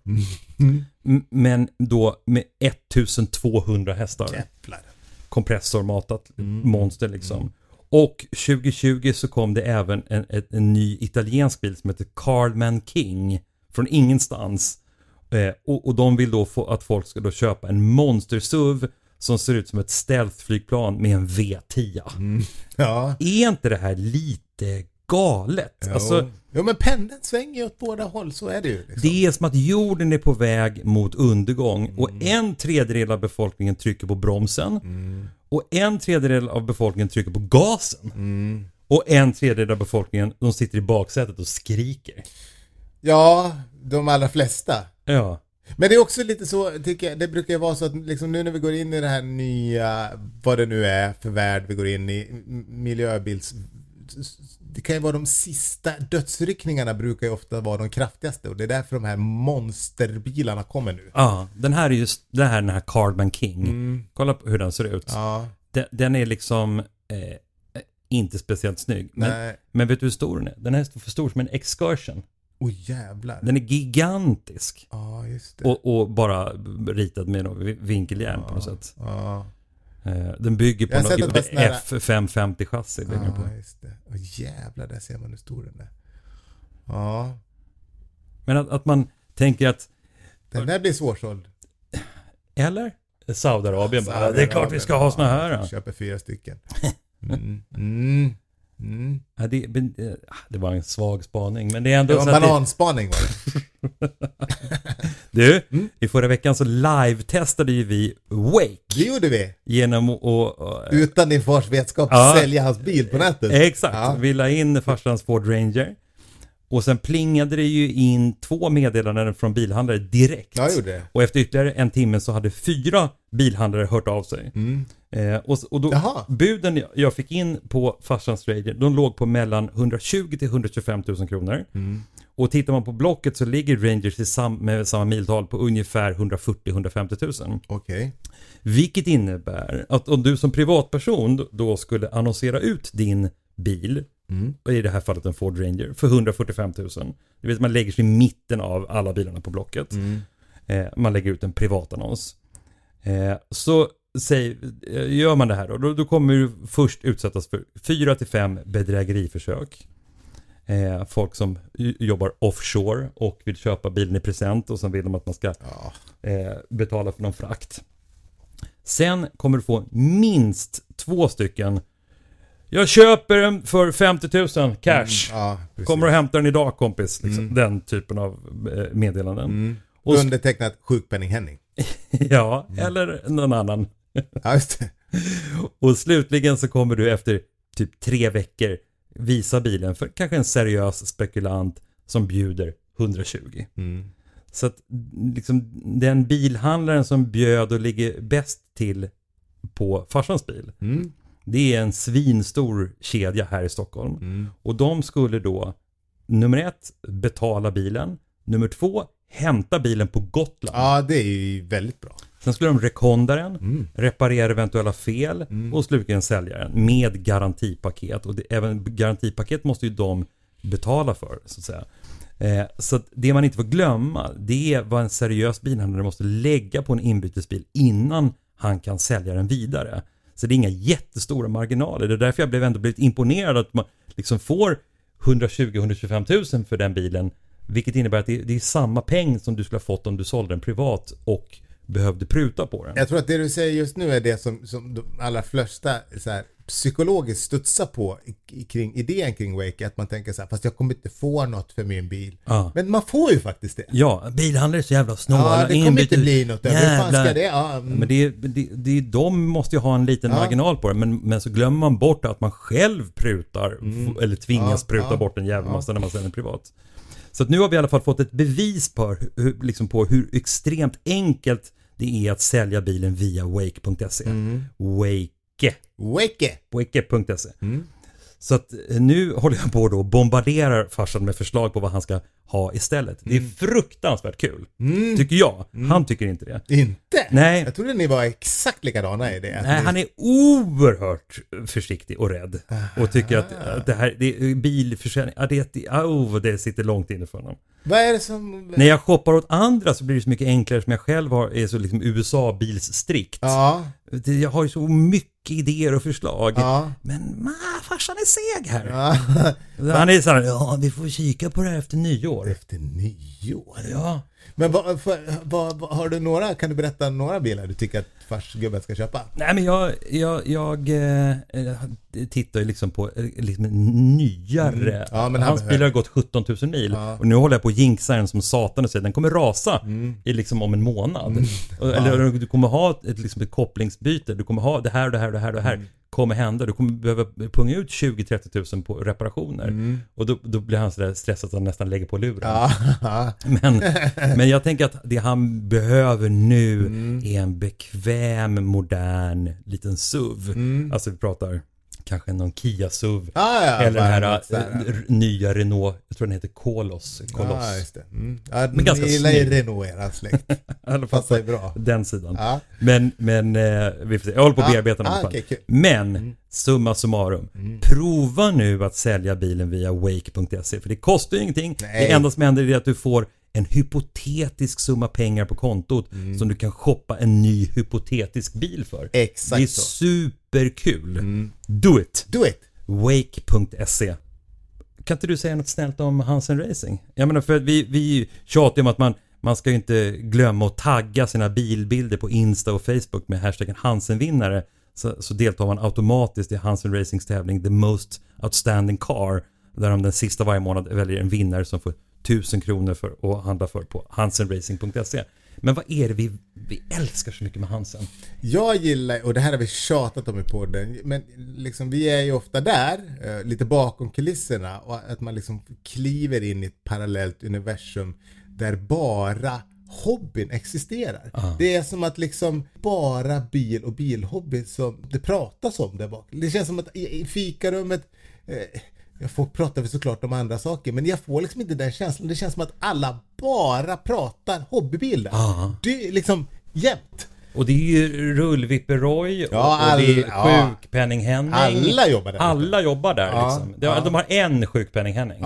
B: Men då med 1200 hästar.
A: Jävlar.
B: Kompressormatat monster liksom. Och 2020 så kom det även en ny italiensk bil som heter Carlman King från ingenstans. Och de vill då få att folk ska då köpa en monster SUV som ser ut som ett stealth-flygplan med en V10.
A: Ja.
B: Är inte det här lite galet?
A: Jo.
B: Alltså,
A: jo, men pendeln svänger åt båda håll, så är det ju. Liksom.
B: det är som att jorden är på väg mot undergång och 1/3 av befolkningen trycker på bromsen och 1/3 av befolkningen trycker på gasen och 1/3 av befolkningen de sitter i baksätet och skriker.
A: Ja, de allra flesta.
B: Ja.
A: Men det är också lite så, tycker jag, det brukar ju vara så att liksom nu när vi går in i det här nya, vad det nu är för värld vi går in i, miljöbils, det kan ju vara de sista dödsryckningarna brukar ju ofta vara de kraftigaste och det är därför de här monsterbilarna kommer nu.
B: Ja, den här är just den här Carlman King. Kolla på hur den ser ut.
A: Ja.
B: Den är liksom inte speciellt snygg. Men vet du hur stor den är? Den är för stor som en Excursion.
A: Jävlar.
B: Den är gigantisk.
A: Ja, just det.
B: Och bara ritad med vinkeljärn på något sätt.
A: Ja.
B: Den bygger på något F550 chassi.
A: Ja, just det. Jävlar, där ser man hur stor den är. Ja.
B: Men att man tänker att
A: den där blir svårsåld.
B: Eller? Saudiarabien bara, det är klart vi ska ha såna här.
A: Köper 4 stycken.
B: Ja, det var en svag spaning, men det är ändå
A: det var en bananspaning var det.
B: Du, i förra veckan så live-testade ju vi Wake.
A: Det gjorde vi.
B: Genom att
A: utan din fars vetskap sälja hans bil på nätet.
B: Exakt, vi la in farsans Ford Ranger. Och sen plingade det ju in 2 meddelanden från bilhandlare direkt.
A: Ja, gjorde det.
B: Och efter ytterligare en timme så hade 4 bilhandlare hört av sig. Och då, buden jag fick in på farsans Ranger, de låg på mellan 120 till 125 000 kronor. Och tittar man på blocket så ligger Rangers med samma miltal på ungefär 140-150 000.
A: Okej. Vilket
B: innebär att om du som privatperson då skulle annonsera ut din bil, i det här fallet en Ford Ranger, för 145 000. Du vet, man lägger sig i mitten av alla bilarna på blocket. Man lägger ut en privatannons. Så gör man det här då kommer du först utsättas för 4-5 bedrägeriförsök. Folk som jobbar offshore och vill köpa bilen i present och sen vill de att man ska betala för någon frakt. Sen kommer du få minst 2 stycken. Jag köper den för 50 000 cash. Kommer du hämta den idag, kompis? Liksom. Den typen av meddelanden.
A: Och undertecknat sjukpenning Henning.
B: Eller någon annan.
A: Ja, just det.
B: Och slutligen så kommer du efter typ 3 veckor visa bilen för kanske en seriös spekulant som bjuder 120. Så att liksom, den bilhandlaren som bjöd och ligger bäst till på farsans bil, det är en svinstor kedja här i Stockholm. Och de skulle då, nummer 1, betala bilen. Nummer 2, hämta bilen på Gotland.
A: Ja, det är ju väldigt bra.
B: Sen skulle de rekonda den, reparera eventuella fel och slutligen sälja den med garantipaket. Och även garantipaket måste ju de betala för, så att säga. Så att det man inte får glömma, det är vad en seriös bilhandlare måste lägga på en inbytesbil innan han kan sälja den vidare. Så det är inga jättestora marginaler. Det är därför jag blivit imponerad att man liksom får 120-125 000 för den bilen. Vilket innebär att det är samma peng som du skulle ha fått om du sålde den privat och behövde pruta på den.
A: Jag tror att det du säger just nu är det som de allra flesta så här, psykologiskt studsa på kring idén kring Wake, att man tänker så här, fast jag kommer inte få något för min bil. Ja. Men man får ju faktiskt det.
B: Ja, bilhandlare är så jävla snåla.
A: Ja, det kommer inte bli något. Hur fan ska det? Ja.
B: Men de måste ju ha en liten marginal på det. Men så glömmer man bort att man själv prutar eller tvingas pruta bort en jävla massa när man säljer privat. Så att nu har vi i alla fall fått ett bevis på hur extremt enkelt det är att sälja bilen via Wake.se. Wake.se. Så att nu håller jag på då och bombarderar farsan med förslag på vad han ska ha istället. Det är fruktansvärt kul. Tycker jag. Han tycker inte det.
A: Inte?
B: Nej.
A: Jag trodde ni var exakt likadana i det.
B: Nej, han är oerhört försiktig och rädd. Och tycker att det här det är bilförsäljning. Det sitter långt inne för honom.
A: Vad är det som...
B: När jag shoppar åt andra så blir det så mycket enklare, som jag själv är så liksom USA-bilsstrikt.
A: Ja.
B: Jag har ju så mycket idéer och förslag. Ja. Men farsan är seg här. Ja. Han är så här, vi får kika på det här efter nyår.
A: Efter nyår?
B: Ja.
A: Men har du några, kan du berätta några bilar du tycker att farsgubben ska köpa?
B: Nej, men jag tittar ju liksom på liksom nyare. Ja, men hans bilar har gått 17 000 mil. Ja. Och nu håller jag på att jinxa den som satan och säger den kommer rasa i liksom om en månad. Eller du kommer ha ett kopplingsbyte. Du kommer ha det här och det här och det här och det här. Kommer hända. Du kommer behöva punga ut 20-30 000 på reparationer. Och då blir han så där stressad att han nästan lägger på luren. Men jag tänker att det han behöver nu är en bekväm, modern liten SUV. Alltså vi pratar kanske någon Kia SUV. Eller den här nya Renault, jag tror den heter Kolos.
A: Ja, just det.
B: Men ganska snygg.
A: Renault är släkt. Det passar bra.
B: Den sidan. Ja. Men vi får se. Jag håller på att bearbeta den. Okay, cool. Men summa summarum. Prova nu att sälja bilen via Wake.se. För det kostar ju ingenting. Nej. Det enda som händer är att du får en hypotetisk summa pengar på kontot som du kan shoppa en ny hypotetisk bil för.
A: Exakt.
B: Det är superkul. Do it. Wake.se. Kan inte du säga något snällt om Hansen Racing? Jag menar, för vi tjatar om att man ska ju inte glömma att tagga sina bilbilder på Insta och Facebook med hashtaggen Hansen-vinnare, så deltar man automatiskt i Hansen Racings tävling The Most Outstanding Car, där de den sista varje månad väljer en vinnare som får 1000 kronor för att handla för på hansenracing.se. Men vad är det vi älskar så mycket med Hansen?
A: Jag gillar, och det här har vi tjatat om i podden, men liksom vi är ju ofta där, lite bakom kulisserna, och att man liksom kliver in i ett parallellt universum där bara hobbyn existerar. Det är som att liksom bara bil och bilhobby som det pratas om där bak. Det känns som att i fikarummet jag får prata såklart om andra saker, men jag får liksom inte den känslan. Det känns som att alla bara pratar hobbybilar. Det är liksom jämt.
B: Och det är ju Rullvipper-Roy och det är Sjukpenning-Henning. Alla jobbar där liksom. De har en Sjukpenning-Henning.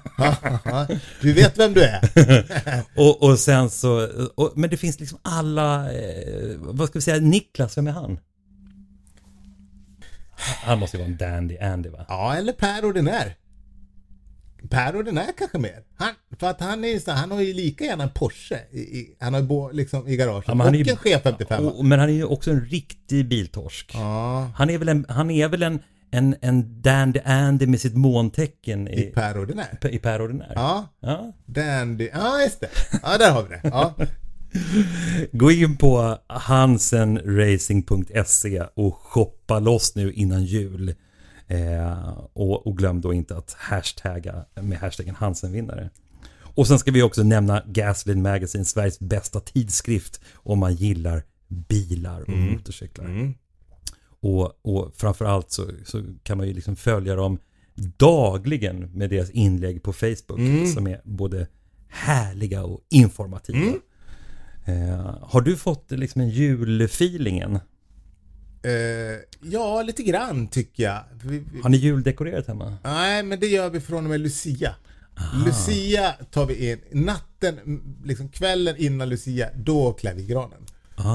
A: Du vet vem du är.
B: och sen så... men det finns liksom alla... vad ska vi säga? Niklas, vem är han? Han måste ju vara en Dandy Andy, va?
A: Ja, eller Per Ordinär. Per Ordinär kanske mer. För att han har ju lika gärna en Porsche. Han har ju liksom i garaget. Ja, och en chef 55.
B: Men han är ju också en riktig biltorsk. Ja. Han är väl en Dandy Andy med sitt måntecken
A: i Per Ordinär.
B: I Per Ordinär.
A: Ja. Dandy. Ja, just det. Ja, där har vi det. Ja.
B: Gå in på hansenracing.se och shoppa loss nu innan jul. Och glöm då inte att hashtagga med hashtaggen Hansenvinnare. Och sen ska vi också nämna Gasoline Magazine, Sveriges bästa tidskrift om man gillar bilar och motorcyklar. Och framförallt så kan man ju liksom följa dem dagligen med deras inlägg på Facebook som är både härliga och informativa. Har du fått liksom en julfeelingen?
A: Ja, lite grann tycker jag.
B: Har ni juldekorerat hemma?
A: Nej, men det gör vi från och med Lucia. Lucia tar vi in natten, liksom kvällen innan Lucia, då klär vi granen.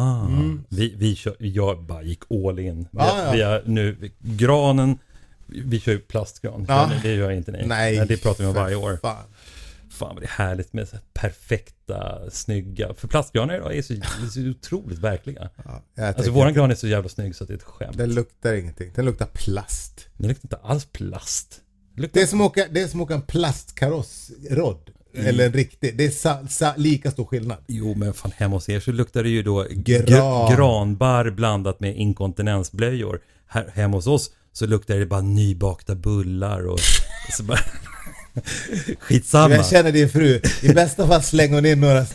B: Jag bara gick all in. Vi har nu granen, vi kör ju plastgran. Det gör inte ni.
A: Nej,
B: det pratar vi om varje år. Fan vad det är härligt med så här perfekta, snygga. För plastgranar idag är så otroligt verkliga. Ja, alltså våran gran är så jävla snygg så att det är ett skämt.
A: Den luktar ingenting. Den luktar plast.
B: Den luktar inte alls plast.
A: Det är som att åka en plastkarossrodd. Eller en riktig. Det är lika stor skillnad.
B: Jo, men fan hemma hos er så luktar det ju då granbar blandat med inkontinensblöjor. Hemma hos oss så luktar det bara nybakta bullar och så bara... Skitsamma.
A: Jag känner din fru. I bästa fall slänger hon in några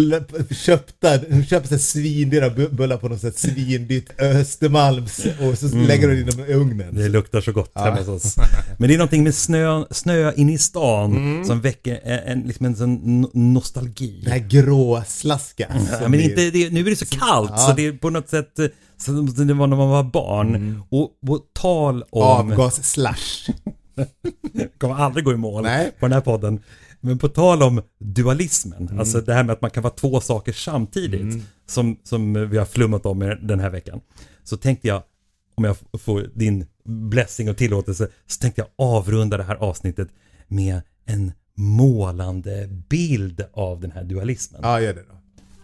A: köpte svindyra bullar på något sätt, svindyrt Östermalms, och så lägger hon in dem i ugnen.
B: Det luktar så gott hemma hos oss. Men det är någonting med snö in i stan som väcker en sån nostalgi.
A: Den här grå slaska.
B: Men nu är det så kallt så det är på något sätt som det var när man var barn. Och på tal om
A: avgas-slash.
B: kommer aldrig gå i mål på den här podden. Men på tal om dualismen, alltså det här med att man kan vara två saker samtidigt, som vi har flummat om den här veckan. Så tänkte jag, om jag får din blessing och tillåtelse, så tänkte jag avrunda det här avsnittet med en målande bild av den här dualismen.
A: Ja, gör det då.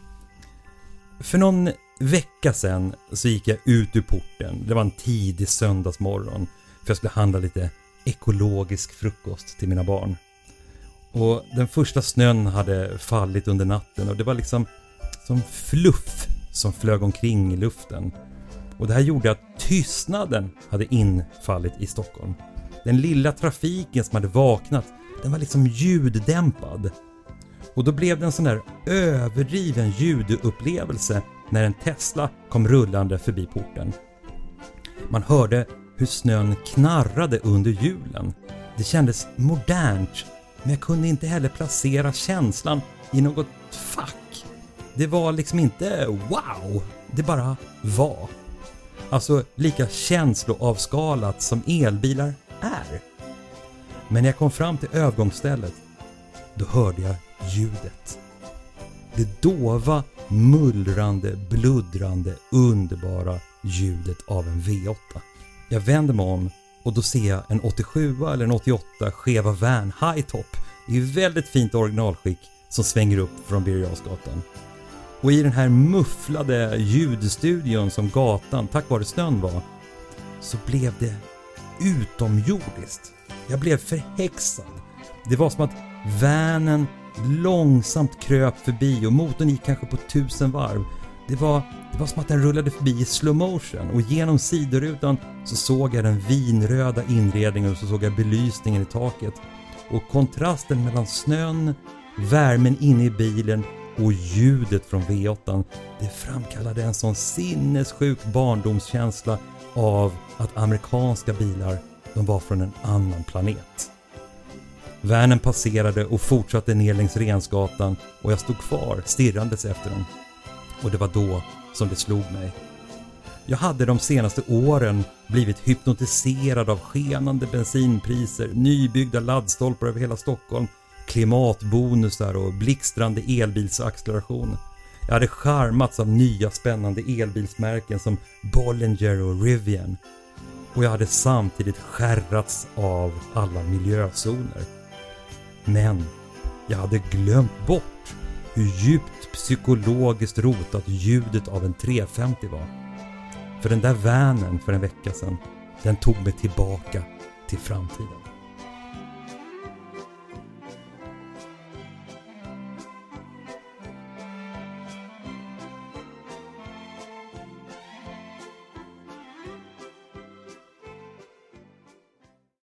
B: För någon vecka sedan så gick jag ut ur porten. Det var en tidig söndagsmorgon, för jag skulle handla lite ekologisk frukost till mina barn. Och den första snön hade fallit under natten och det var liksom som fluff som flög omkring i luften. Och det här gjorde att tystnaden hade infallit i Stockholm. Den lilla trafiken som hade vaknat, den var liksom ljuddämpad. Och då blev det en sån där överdriven ljudupplevelse när en Tesla kom rullande förbi porten. Man hörde hur snön knarrade under hjulen. Det kändes modernt, men jag kunde inte heller placera känslan i något fack. Det var liksom inte wow, det bara var. Alltså lika känsloavskalat som elbilar är. Men när jag kom fram till övergångsstället, då hörde jag ljudet. Det dova, mullrande, bluddrade, underbara ljudet av en V8. Jag vänder mig om och då ser jag en 87 eller en 88 Cheva Van High Top i väldigt fint originalskick som svänger upp från Birger Jarlsgatan. Och i den här mufflade ljudstudion som gatan tack vare snön var, så blev det utomjordiskt. Jag blev förhäxad. Det var som att vanen långsamt kröp förbi och motorn gick kanske på 1000 varv. Det var som att den rullade förbi i slow motion, och genom sidorutan så såg jag den vinröda inredningen och så såg jag belysningen i taket. Och kontrasten mellan snön, värmen inne i bilen och ljudet från V8, det framkallade en sån sinnessjuk barndomskänsla av att amerikanska bilar, de var från en annan planet. Vanen passerade och fortsatte ner längs Rensgatan och jag stod kvar stirrandes efter den. Och det var då som det slog mig. Jag hade de senaste åren blivit hypnotiserad av skenande bensinpriser, nybyggda laddstolpar över hela Stockholm, klimatbonusar och blixtrande elbilsacceleration. Jag hade charmats av nya spännande elbilsmärken som Bollinger och Rivian. Och jag hade samtidigt skärrats av alla miljözoner. Men jag hade glömt bort hur djupt psykologiskt rotat ljudet av en 350 var. För den där vanen för en vecka sedan, den tog mig tillbaka till framtiden.